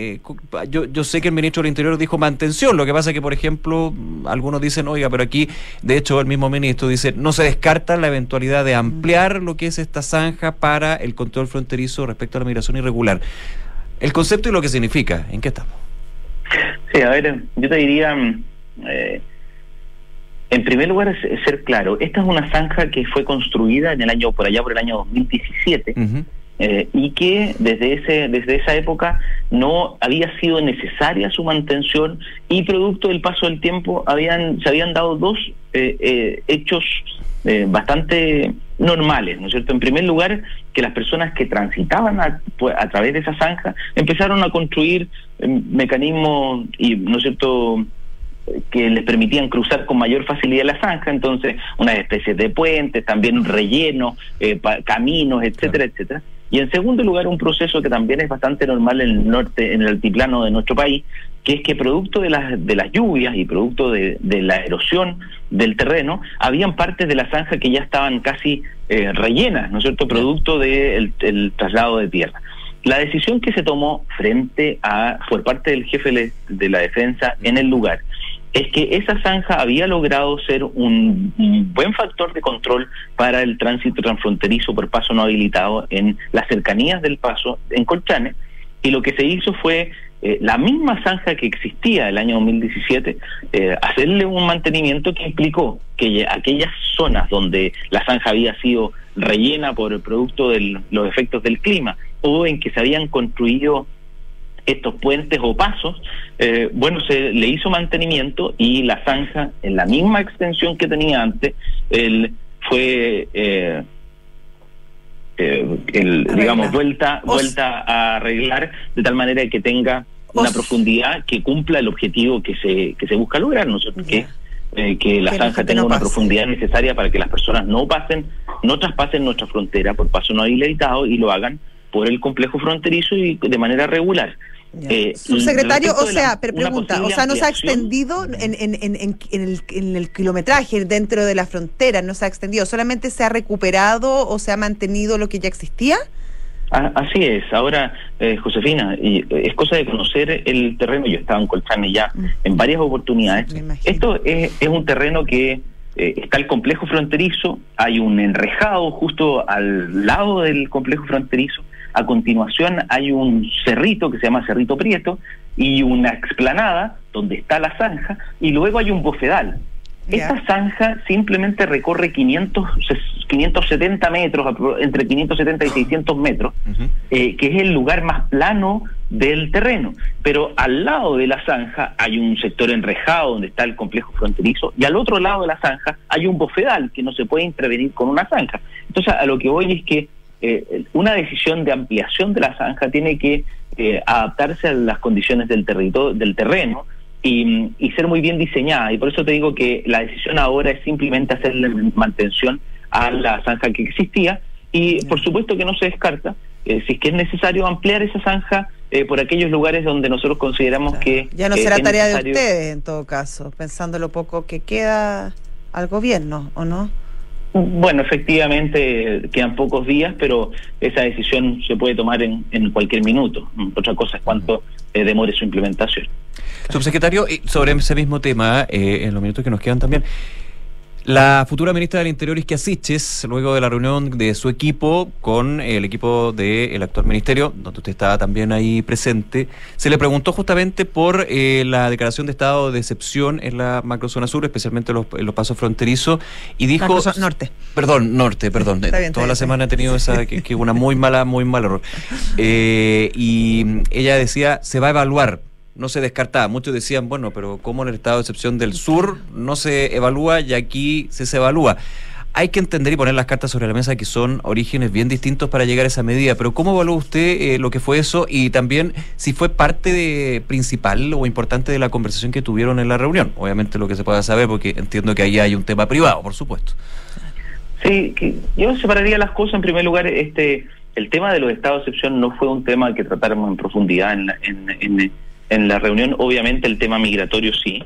Speaker 2: Yo sé que el ministro del Interior dijo mantención, lo que pasa es que, por ejemplo, algunos dicen, oiga, pero aquí, de hecho, el mismo ministro dice, no se descarta la eventualidad de ampliar lo que es esta zanja para el control fronterizo respecto a la migración irregular. El concepto y lo que significa, ¿en qué estamos?
Speaker 4: Sí, a ver, yo te diría... En primer lugar, ser claro, esta es una zanja que fue construida en el año por el año 2017, y que desde esa época no había sido necesaria su mantención, y producto del paso del tiempo se habían dado dos hechos bastante normales, ¿no es cierto? En primer lugar, que las personas que transitaban a través de esa zanja empezaron a construir mecanismos, y ¿no es cierto?, que les permitían cruzar con mayor facilidad la zanja, entonces unas especies de puentes, también rellenos, caminos, etcétera, etcétera. Y en segundo lugar, un proceso que también es bastante normal en el norte, en el altiplano de nuestro país, que es que producto de las lluvias y producto de la erosión del terreno, habían partes de la zanja que ya estaban casi rellenas, ¿no es cierto?, producto del traslado de tierra. La decisión que se tomó por parte del jefe de la defensa en el lugar es que esa zanja había logrado ser un buen factor de control para el tránsito transfronterizo por paso no habilitado en las cercanías del paso en Colchane, y lo que se hizo fue la misma zanja que existía el año 2017, hacerle un mantenimiento que implicó que aquellas zonas donde la zanja había sido rellena por el producto de los efectos del clima, o en que se habían construido estos puentes o pasos, se le hizo mantenimiento, y la zanja, en la misma extensión que tenía antes, fue vuelta a arreglar de tal manera que tenga una profundidad que cumpla el objetivo que se busca lograr, ¿no? Que la zanja tenga una profundidad necesaria para que las personas no traspasen nuestra frontera por paso no habilitado, y lo hagan por el complejo fronterizo y de manera regular.
Speaker 1: Subsecretario, no se ha extendido en el kilometraje dentro de la frontera, no se ha extendido, solamente se ha recuperado o se ha mantenido lo que ya existía.
Speaker 4: Así es. Ahora, Josefina, es cosa de conocer el terreno. Yo estaba en Colchane ya en varias oportunidades. Esto es un terreno que está el complejo fronterizo, hay un enrejado justo al lado del complejo fronterizo. A continuación hay un cerrito que se llama Cerrito Prieto y una explanada donde está la zanja, y luego hay un bofedal. Esta zanja simplemente recorre 570 metros, entre 570 y 600 metros, que es el lugar más plano del terreno. Pero al lado de la zanja hay un sector enrejado donde está el complejo fronterizo, y al otro lado de la zanja hay un bofedal que no se puede intervenir con una zanja. Entonces, a lo que voy es que una decisión de ampliación de la zanja tiene que adaptarse a las condiciones del terreno y ser muy bien diseñada, y por eso te digo que la decisión ahora es simplemente hacerle mantención a la zanja que existía, y por supuesto que no se descarta si es que es necesario ampliar esa zanja por aquellos lugares donde nosotros consideramos que
Speaker 1: ya no será tarea de ustedes, en todo caso, pensando lo poco que queda al gobierno, ¿o no?
Speaker 4: Bueno, efectivamente quedan pocos días, pero esa decisión se puede tomar en cualquier minuto. Otra cosa es cuánto demore su implementación.
Speaker 2: Subsecretario, sobre ese mismo tema, en los minutos que nos quedan también, la futura ministra del Interior, Isquia Siches, luego de la reunión de su equipo con el equipo del actual ministerio, donde usted estaba también ahí presente, se le preguntó justamente por la declaración de estado de excepción en la macrozona sur, especialmente en los pasos fronterizos, y dijo...
Speaker 1: Norte.
Speaker 2: Norte. Está bien, toda la semana he tenido esa que una muy mala error. Y ella decía, se va a evaluar. No se descartaba. Muchos decían, bueno, pero ¿cómo en el estado de excepción del sur no se evalúa y aquí se evalúa? Hay que entender y poner las cartas sobre la mesa que son orígenes bien distintos para llegar a esa medida, pero ¿cómo evaluó usted lo que fue eso? Y también si fue parte principal o importante de la conversación que tuvieron en la reunión. Obviamente lo que se pueda saber, porque entiendo que ahí hay un tema privado, por supuesto.
Speaker 4: Sí, yo separaría las cosas. En primer lugar, el tema de los estados de excepción no fue un tema que tratáramos en profundidad en la reunión. Obviamente el tema migratorio sí,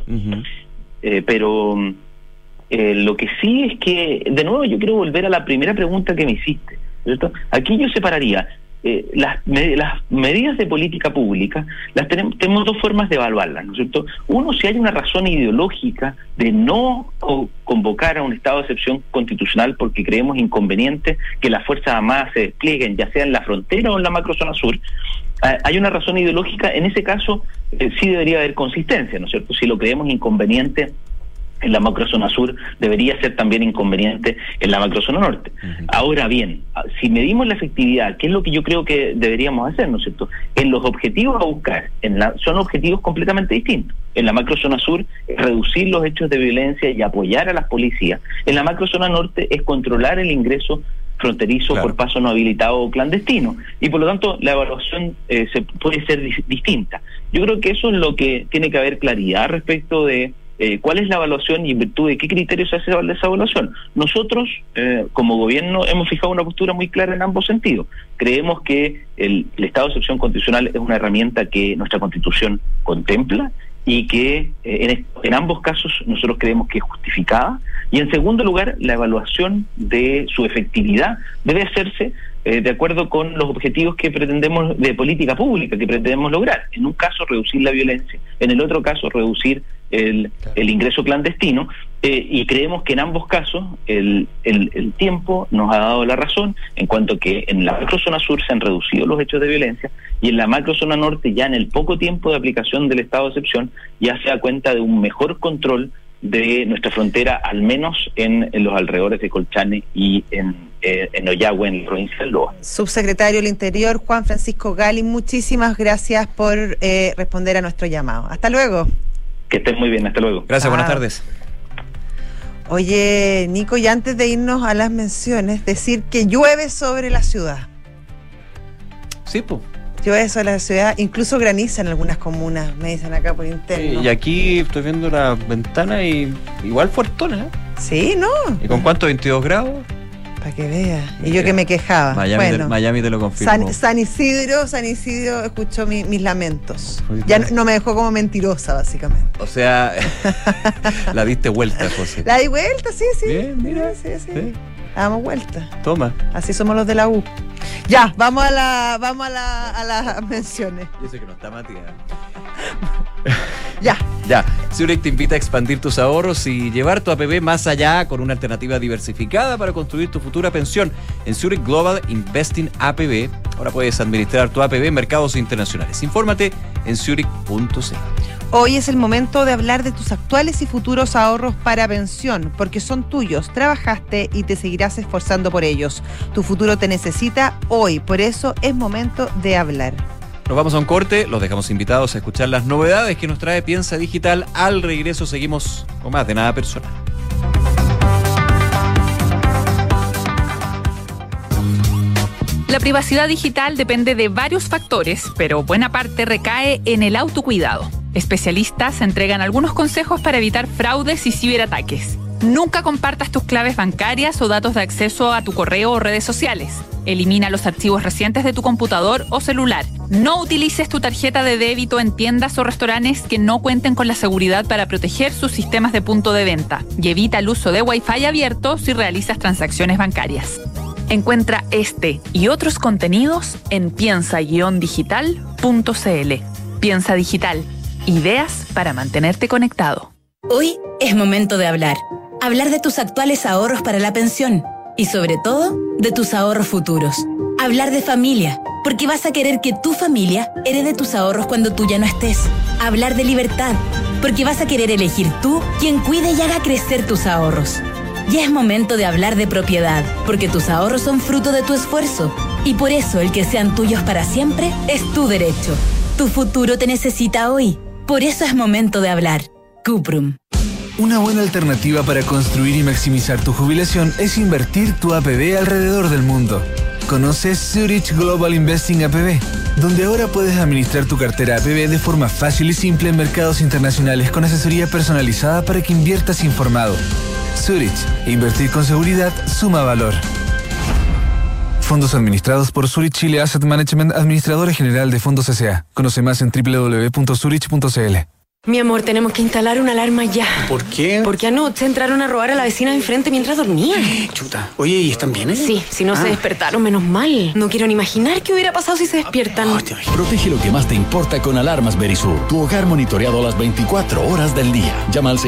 Speaker 4: pero lo que sí es que, de nuevo, yo quiero volver a la primera pregunta que me hiciste, ¿cierto? Aquí yo separaría las medidas de política pública. Tenemos dos formas de evaluarlas, ¿no es cierto? Uno, si hay una razón ideológica de no convocar a un estado de excepción constitucional porque creemos inconveniente que las Fuerzas Armadas se desplieguen, ya sea en la frontera o en la macrozona sur, hay una razón ideológica. En ese caso sí debería haber consistencia, ¿no es cierto? Si lo creemos inconveniente en la macrozona sur debería ser también inconveniente en la macrozona norte. Ahora bien, si medimos la efectividad, ¿qué es lo que yo creo que deberíamos hacer, no es cierto? En los objetivos a buscar, son objetivos completamente distintos. En la macrozona sur es reducir los hechos de violencia y apoyar a las policías. En la macrozona norte es controlar el ingreso fronterizo, claro, por paso no habilitado o clandestino, y por lo tanto la evaluación se puede ser distinta. Yo creo que eso es lo que tiene que haber claridad respecto de cuál es la evaluación y en virtud de qué criterios se hace esa evaluación. Nosotros, como gobierno, hemos fijado una postura muy clara en ambos sentidos. Creemos que el estado de excepción constitucional es una herramienta que nuestra Constitución contempla y que en ambos casos nosotros creemos que es justificada. Y en segundo lugar, la evaluación de su efectividad debe hacerse de acuerdo con los objetivos que pretendemos de política pública, que pretendemos lograr. En un caso, reducir la violencia, en el otro caso, reducir el ingreso clandestino, y creemos que en ambos casos el tiempo nos ha dado la razón, en cuanto que en la macrozona sur se han reducido los hechos de violencia, y en la macrozona norte, ya en el poco tiempo de aplicación del estado de excepción, ya se da cuenta de un mejor control de nuestra frontera, al menos en los alrededores de Colchane y en Ollagüe, en la provincia del Loa.
Speaker 1: Subsecretario del Interior, Juan Francisco Gali, muchísimas gracias por responder a nuestro llamado. Hasta luego.
Speaker 4: Que estén muy bien, hasta luego.
Speaker 2: Gracias, buenas tardes.
Speaker 1: Oye, Nico, y antes de irnos a las menciones, decir que llueve sobre la ciudad.
Speaker 2: Sí, pues.
Speaker 1: Llueve sobre la ciudad, incluso graniza en algunas comunas, me dicen acá por interno.
Speaker 2: Y aquí estoy viendo la ventana y igual fuertona, ¿eh?
Speaker 1: Sí, ¿no?
Speaker 2: ¿Y con cuánto? ¿22 grados?
Speaker 1: Para que vea. Y yo que me quejaba.
Speaker 2: Miami te lo confirmo.
Speaker 1: San Isidro escuchó mis lamentos. Ya no me dejó como mentirosa, básicamente.
Speaker 2: O sea, la diste vuelta, José.
Speaker 1: La di vuelta, sí.
Speaker 2: Bien, mira.
Speaker 1: Sí. Damos vuelta.
Speaker 2: Toma.
Speaker 1: Así somos los de la U. Ya, vamos a las menciones.
Speaker 2: Yo sé que no está Matías.
Speaker 1: Ya.
Speaker 2: Zurich te invita a expandir tus ahorros y llevar tu APB más allá con una alternativa diversificada para construir tu futura pensión. En Zurich Global Investing APB, ahora puedes administrar tu APB en mercados internacionales. Infórmate en zurich.cl.
Speaker 1: Hoy es el momento de hablar de tus actuales y futuros ahorros para pensión, porque son tuyos, trabajaste y te seguirás esforzando por ellos. Tu futuro te necesita hoy, por eso es momento de hablar.
Speaker 2: Nos vamos a un corte, los dejamos invitados a escuchar las novedades que nos trae Piensa Digital. Al regreso seguimos con más de Nada Personal.
Speaker 5: La privacidad digital depende de varios factores, pero buena parte recae en el autocuidado. Especialistas entregan algunos consejos para evitar fraudes y ciberataques. Nunca compartas tus claves bancarias o datos de acceso a tu correo o redes sociales. Elimina los archivos recientes de tu computador o celular. No utilices tu tarjeta de débito en tiendas o restaurantes que no cuenten con la seguridad para proteger sus sistemas de punto de venta. Y evita el uso de Wi-Fi abierto si realizas transacciones bancarias. Encuentra este y otros contenidos en piensa-digital.cl. Piensa Digital. Ideas para mantenerte conectado.
Speaker 6: Hoy es momento de hablar. Hablar de tus actuales ahorros para la pensión. Y sobre todo, de tus ahorros futuros. Hablar de familia, porque vas a querer que tu familia herede tus ahorros cuando tú ya no estés. Hablar de libertad, porque vas a querer elegir tú quien cuide y haga crecer tus ahorros. Ya es momento de hablar de propiedad, porque tus ahorros son fruto de tu esfuerzo. Y por eso el que sean tuyos para siempre es tu derecho. Tu futuro te necesita hoy. Por eso es momento de hablar. Cuprum.
Speaker 7: Una buena alternativa para construir y maximizar tu jubilación es invertir tu APB alrededor del mundo. Conoce Zurich Global Investing APB, donde ahora puedes administrar tu cartera APB de forma fácil y simple en mercados internacionales con asesoría personalizada para que inviertas informado. Zurich, invertir con seguridad suma valor. Fondos administrados por Zurich Chile Asset Management, administradora general de Fondos S.A. Conoce más en www.zurich.cl.
Speaker 8: Mi amor, tenemos que instalar una alarma ya.
Speaker 9: ¿Por qué?
Speaker 8: Porque anoche entraron a robar a la vecina de enfrente mientras dormía.
Speaker 9: Chuta. Oye, ¿y están bien?
Speaker 8: Sí, si no se despertaron, menos mal. No quiero ni imaginar qué hubiera pasado si se despiertan.
Speaker 10: Protege lo que más te importa con alarmas Verisur. Tu hogar monitoreado las 24 horas del día. Llama al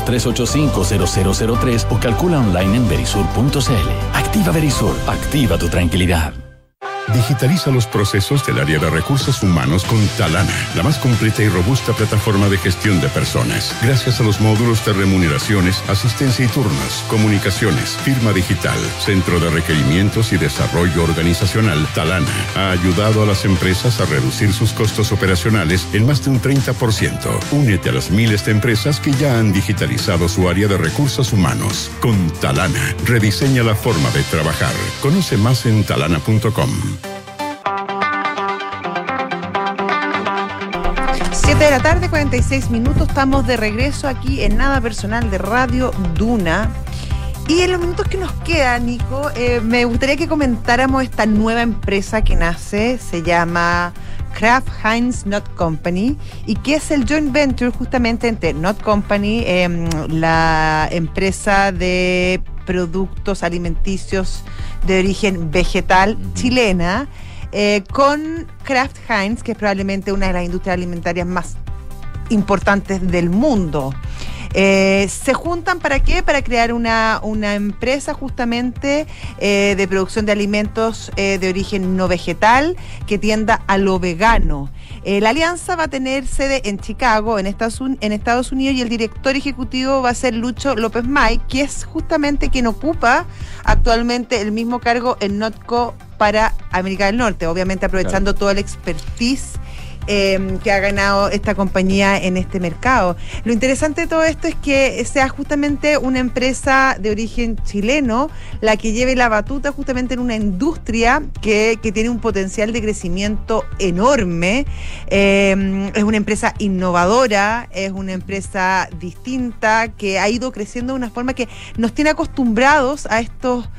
Speaker 10: 600-385-0003 o calcula online en verisur.cl. Activa Verisur. Activa tu tranquilidad.
Speaker 11: Digitaliza los procesos del área de recursos humanos con Talana, la más completa y robusta plataforma de gestión de personas. Gracias a los módulos de remuneraciones, asistencia y turnos, comunicaciones, firma digital, centro de requerimientos y desarrollo organizacional, Talana ha ayudado a las empresas a reducir sus costos operacionales en más de un 30%. Únete a las miles de empresas que ya han digitalizado su área de recursos humanos. Con Talana, rediseña la forma de trabajar. Conoce más en talana.com.
Speaker 1: 7 de la tarde, 46 minutos. Estamos de regreso aquí en Nada Personal de Radio Duna. Y en los minutos que nos quedan, Nico, me gustaría que comentáramos esta nueva empresa que nace. Se llama Kraft Heinz Not Company, y que es el joint venture justamente entre Not Company, la empresa de productos alimenticios de origen vegetal chilena, con Kraft Heinz, que es probablemente una de las industrias alimentarias más importantes del mundo. Se juntan ¿para qué? Para crear una empresa justamente de producción de alimentos de origen no vegetal que tienda a lo vegano. La alianza va a tener sede en Chicago, en Estados Unidos, y el director ejecutivo va a ser Lucho López May, que es justamente quien ocupa actualmente el mismo cargo en Notco para América del Norte, obviamente aprovechando todo el expertise que ha ganado esta compañía en este mercado. Lo interesante de todo esto es que sea justamente una empresa de origen chileno la que lleve la batuta justamente en una industria que tiene un potencial de crecimiento enorme. Es una empresa innovadora, es una empresa distinta que ha ido creciendo de una forma que nos tiene acostumbrados a estos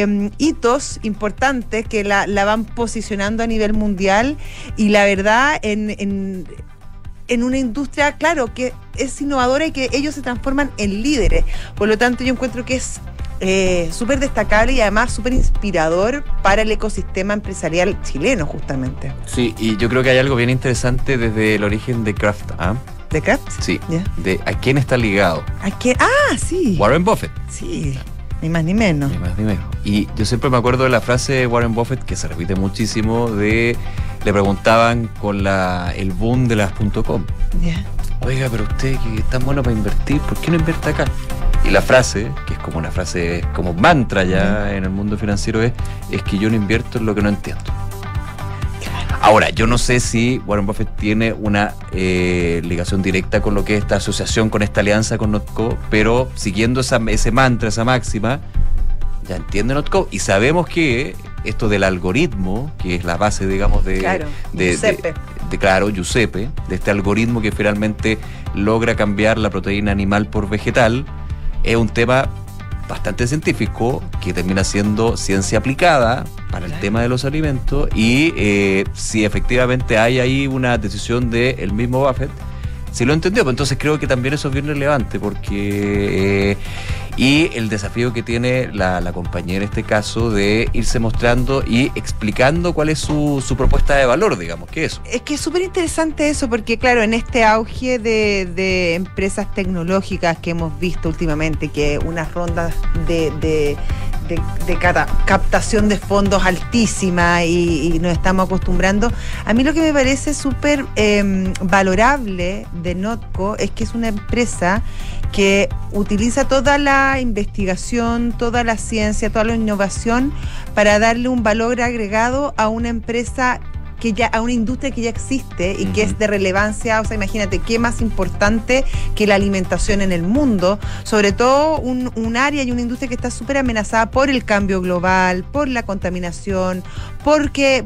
Speaker 1: hitos importantes que la van posicionando a nivel mundial, y la verdad en una industria, claro, que es innovadora y que ellos se transforman en líderes. Por lo tanto, yo encuentro que es súper destacable y además súper inspirador para el ecosistema empresarial chileno, justamente.
Speaker 2: Sí, y yo creo que hay algo bien interesante desde el origen de Kraft.
Speaker 1: ¿De Kraft?
Speaker 2: Sí.
Speaker 1: Yeah.
Speaker 2: De a quién está ligado.
Speaker 1: ¿A quién? Ah, sí.
Speaker 2: El Buffett.
Speaker 1: Sí. Ni más ni menos.
Speaker 2: Ni más ni menos. Y yo siempre me acuerdo de la frase de Warren Buffett, que se repite muchísimo, le preguntaban con el boom de las .com.
Speaker 1: Yeah.
Speaker 2: Oiga, pero usted que es tan bueno para invertir, ¿por qué no invierte acá? Y la frase, que es como una frase, como mantra ya en el mundo financiero, es que yo no invierto en lo que no entiendo. Ahora, yo no sé si Warren Buffett tiene una ligación directa con lo que es esta asociación, con esta alianza con Notco, pero siguiendo ese mantra, esa máxima, ya entiende Notco, y sabemos que esto del algoritmo, que es la base, digamos, Giuseppe, de este algoritmo que finalmente logra cambiar la proteína animal por vegetal, es un tema bastante científico que termina siendo ciencia aplicada para el tema de los alimentos, y si efectivamente hay ahí una decisión del mismo Buffett, si lo entendió, pues entonces creo que también eso es bien relevante, porque y el desafío que tiene la compañía en este caso de irse mostrando y explicando cuál es su propuesta de valor, digamos, que eso. Es que es súper interesante eso, porque claro, en este auge de empresas tecnológicas que hemos visto últimamente, que unas rondas de captación de fondos altísima y nos estamos acostumbrando, a mí lo que me parece súper valorable de Notco es que es una empresa que utiliza toda la investigación, toda la ciencia, toda la innovación para darle un valor agregado a una empresa a una industria que ya existe y que es de relevancia. O sea, imagínate, qué más importante que la alimentación en el mundo, sobre todo un área y una industria que está súper amenazada por el cambio global, por la contaminación, porque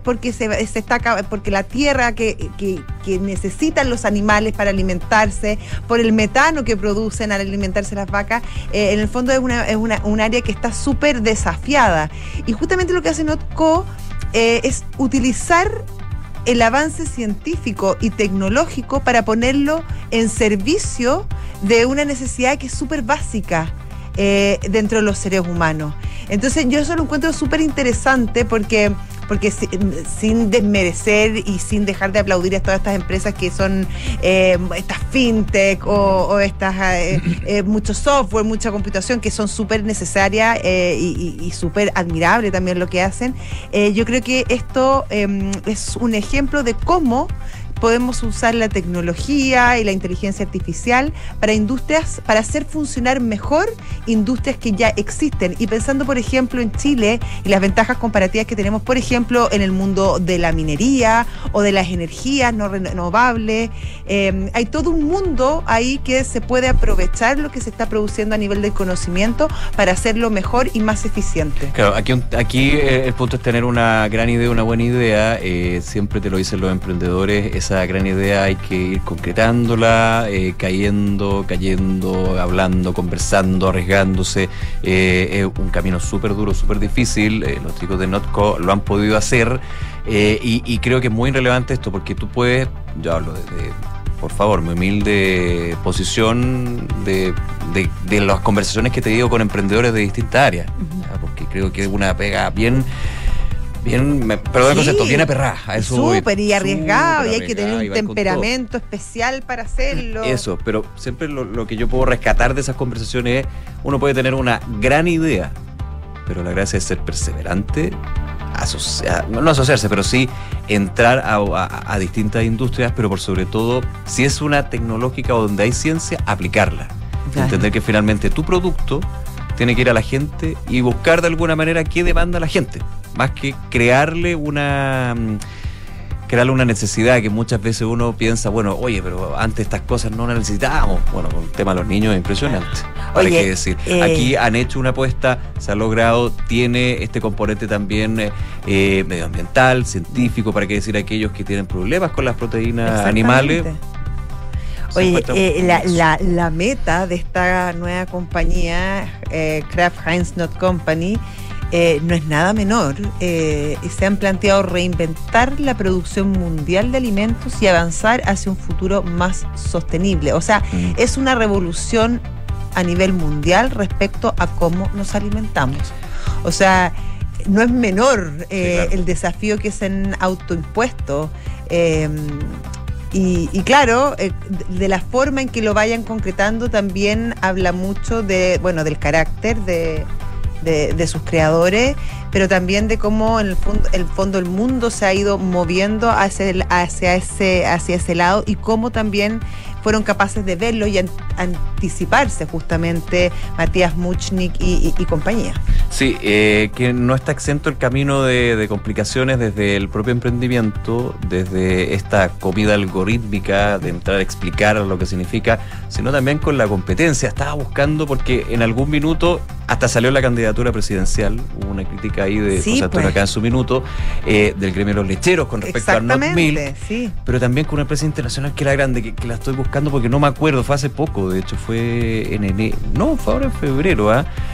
Speaker 2: la tierra que necesitan los animales para alimentarse, por el metano que producen al alimentarse las vacas. En el fondo es un área que está súper desafiada, y justamente lo que hace Notco es utilizar el avance científico y tecnológico para ponerlo en servicio de una necesidad que es súper básica dentro de los seres humanos. Entonces yo eso lo encuentro súper interesante, porque
Speaker 1: porque sin desmerecer y sin dejar de aplaudir a todas estas empresas que son estas fintech o estas mucho software, mucha computación, que son súper necesarias y súper admirable también lo que hacen. Yo creo que esto es un ejemplo de cómo podemos usar la tecnología y la inteligencia artificial para industrias, para hacer funcionar mejor industrias que ya existen. Y pensando, por ejemplo, en Chile y las ventajas comparativas que tenemos, por ejemplo, en el mundo de la minería o de las energías no renovables, hay todo un mundo ahí que se puede aprovechar lo que se está produciendo a nivel del conocimiento para hacerlo mejor y más eficiente.
Speaker 2: Claro, aquí el punto es tener una gran idea, una buena idea. Siempre te lo dicen los emprendedores, esa gran idea hay que ir concretándola, cayendo, hablando, conversando, arriesgándose. Es un camino súper duro, súper difícil. Los chicos de Notco lo han podido hacer y creo que es muy relevante esto, porque tú puedes, yo hablo desde, por favor, mi humilde posición de las conversaciones que he tenido con emprendedores de distintas áreas, porque creo que es una pega bien, perdón el concepto, bien aperrada.
Speaker 1: Súper y arriesgado, y hay que tener un temperamento especial para hacerlo.
Speaker 2: Eso, pero siempre lo que yo puedo rescatar de esas conversaciones es, uno puede tener una gran idea, pero la gracia es ser perseverante, no asociarse, pero sí entrar a distintas industrias, pero por sobre todo, si es una tecnológica o donde hay ciencia, aplicarla. Claro. Entender que finalmente tu producto tiene que ir a la gente y buscar de alguna manera qué demanda la gente, más que crearle una necesidad que muchas veces uno piensa, bueno, oye, pero antes estas cosas no las necesitábamos. Bueno, con el tema de los niños es impresionante. Hay que decir, aquí han hecho una apuesta, se ha logrado, tiene este componente también medioambiental, científico, para qué decir aquellos que tienen problemas con las proteínas animales.
Speaker 1: Oye, la meta de esta nueva compañía, Kraft Heinz Not Company, no es nada menor. Se han planteado reinventar la producción mundial de alimentos y avanzar hacia un futuro más sostenible. O sea, es una revolución a nivel mundial respecto a cómo nos alimentamos. O sea, no es menor claro, el desafío que se han autoimpuesto. Y claro, de la forma en que lo vayan concretando también habla mucho del carácter de sus creadores, pero también de cómo en el fondo el mundo se ha ido moviendo hacia ese lado, y cómo también fueron capaces de verlo y anticiparse justamente Matías Muchnik y compañía.
Speaker 2: Sí, que no está exento el camino de complicaciones desde el propio emprendimiento, desde esta comida algorítmica, de entrar a explicar lo que significa, sino también con la competencia. Estaba buscando, porque en algún minuto hasta salió la candidatura presidencial, hubo una crítica ahí de José Antonio acá en su minuto, del gremio de los lecheros con respecto al Not Milk, pero también con una empresa internacional que era grande, que la estoy buscando porque no me acuerdo, fue hace poco, de hecho fue en enero, no, fue ahora en febrero,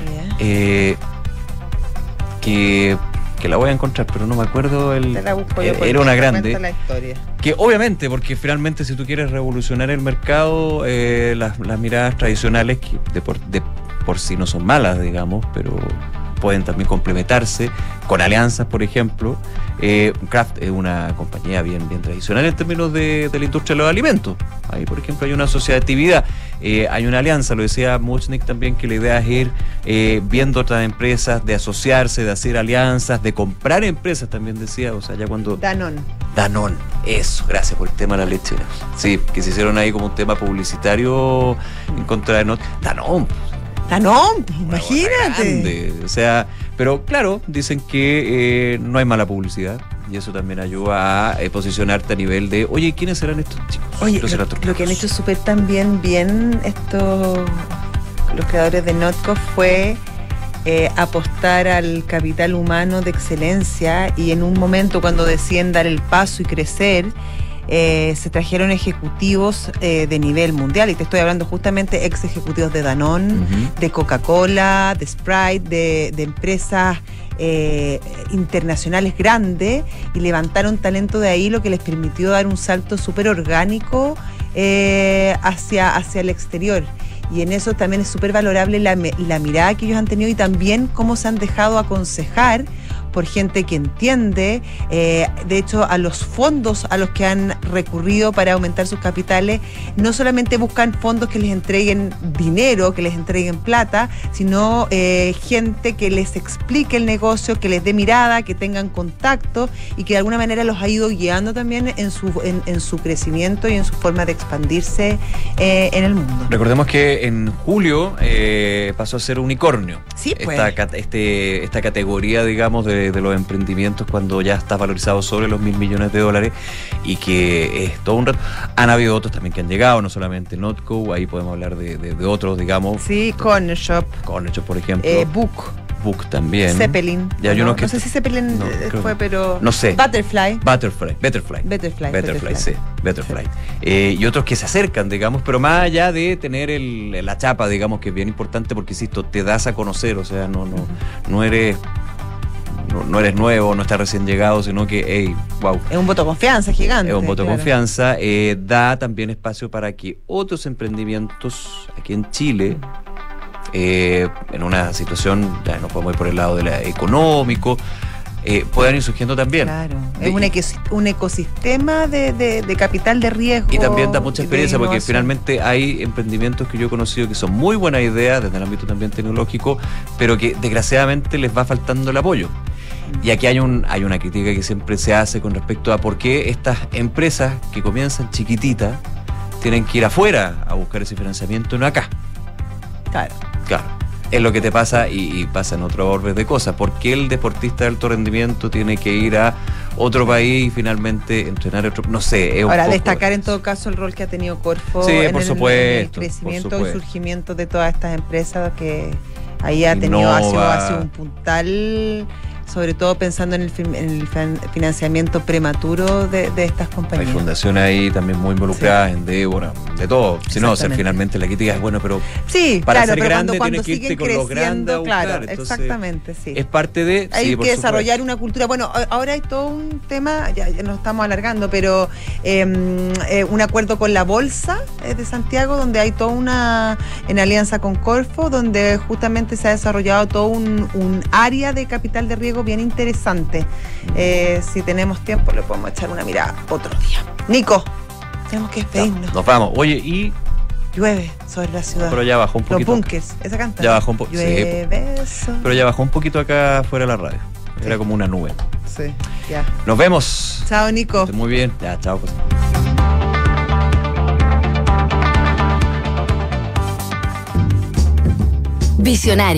Speaker 2: que la voy a encontrar, pero no me acuerdo era una grande
Speaker 1: la historia.
Speaker 2: Que obviamente, porque finalmente si tú quieres revolucionar el mercado, las miradas tradicionales, que de por sí no son malas, digamos, pero pueden también complementarse con alianzas, por ejemplo. Kraft es una compañía bien tradicional en términos de la industria de los alimentos. Ahí, por ejemplo, hay una asociatividad, hay una alianza, lo decía Muchnik también, que la idea es ir viendo otras empresas, de asociarse, de hacer alianzas, de comprar empresas, también decía, o sea, ya cuando... Danone, eso, gracias por el tema de la leche. Sí, que se hicieron ahí como un tema publicitario en contra de Danone, imagínate. O sea, pero claro, dicen que no hay mala publicidad, y eso también ayuda a posicionarte a nivel de, oye, ¿quiénes serán estos chicos?
Speaker 1: Oye, lo que han hecho súper también bien los creadores de Notco fue apostar al capital humano de excelencia, y en un momento cuando deciden dar el paso y crecer, se trajeron ejecutivos de nivel mundial, y te estoy hablando justamente ex ejecutivos de Danone, de Coca-Cola, de Sprite, de empresas internacionales grandes, y levantaron talento de ahí, lo que les permitió dar un salto súper orgánico hacia el exterior. Y en eso también es súper valorable la mirada que ellos han tenido, y también cómo se han dejado aconsejar por gente que entiende. De hecho, a los fondos a los que han recurrido para aumentar sus capitales, no solamente buscan fondos que les entreguen dinero, que les entreguen plata, sino gente que les explique el negocio, que les dé mirada, que tengan contacto y que de alguna manera los ha ido guiando también en su crecimiento y en su forma de expandirse en el mundo.
Speaker 2: Recordemos que en julio pasó a ser unicornio.
Speaker 1: Sí, pues.
Speaker 2: Esta categoría, digamos, de los emprendimientos cuando ya está valorizado sobre los $1.000 millones y que es todo un reto. Han habido otros también que han llegado, no solamente Notco, ahí podemos hablar de otros, digamos.
Speaker 1: Sí, Corner Shop,
Speaker 2: por ejemplo. Book también.
Speaker 1: Zeppelin.
Speaker 2: Y hay unos que
Speaker 1: no sé si Zeppelin fue, pero...
Speaker 2: No sé.
Speaker 1: Butterfly,
Speaker 2: sí. Butterfly. Y otros que se acercan, digamos, pero más allá de tener la chapa, digamos, que es bien importante porque, insisto, te das a conocer, o sea, no eres nuevo, no estás recién llegado, sino que, hey, wow.
Speaker 1: Es un voto de confianza gigante.
Speaker 2: Es un voto de confianza. Da también espacio para que otros emprendimientos aquí en Chile, en una situación, ya no podemos ir por el lado económico, puedan ir surgiendo también.
Speaker 1: Claro, es un ecosistema de capital de riesgo.
Speaker 2: Y también da mucha experiencia porque finalmente hay emprendimientos que yo he conocido que son muy buenas ideas desde el ámbito también tecnológico, pero que desgraciadamente les va faltando el apoyo. Y aquí hay una crítica que siempre se hace con respecto a por qué estas empresas que comienzan chiquititas tienen que ir afuera a buscar ese financiamiento, no acá. Claro, es lo que te pasa y pasa en otros orbes de cosas. ¿Por qué el deportista de alto rendimiento tiene que ir a otro país y finalmente entrenar otro? No sé, es un
Speaker 1: Ahora,
Speaker 2: poco
Speaker 1: destacar en todo caso el rol que ha tenido Corfo en el crecimiento y surgimiento de todas estas empresas que ahí ha sido un puntal, sobre todo pensando en el financiamiento prematuro de estas compañías.
Speaker 2: Hay fundaciones ahí también muy involucradas en Débora, de todo. Si no, finalmente la crítica es bueno, pero
Speaker 1: sí,
Speaker 2: para
Speaker 1: ser
Speaker 2: grande
Speaker 1: cuando
Speaker 2: tienes que irte con los grandes a buscar.
Speaker 1: Claro, exactamente, sí.
Speaker 2: Es parte de...
Speaker 1: Hay que desarrollar una cultura. Bueno, ahora hay todo un tema, ya nos estamos alargando, pero un acuerdo con la Bolsa de Santiago, donde hay toda en alianza con Corfo, donde justamente se ha desarrollado todo un área de capital de riesgo bien interesante. Si tenemos tiempo le podemos echar una mirada otro día. Nico, tenemos que despedirnos.
Speaker 2: Nos vamos. Oye, y...
Speaker 1: llueve sobre la ciudad.
Speaker 2: Pero ya bajó un poquito.
Speaker 1: Los bunkers, esa canta.
Speaker 2: Ya bajó un poquito.
Speaker 1: Llueve
Speaker 2: pero ya bajó un poquito acá fuera de la radio. Era como una nube.
Speaker 1: Sí, ya.
Speaker 2: Nos vemos.
Speaker 1: Chao, Nico.
Speaker 2: Muy bien. Ya, chao.
Speaker 6: Visionario.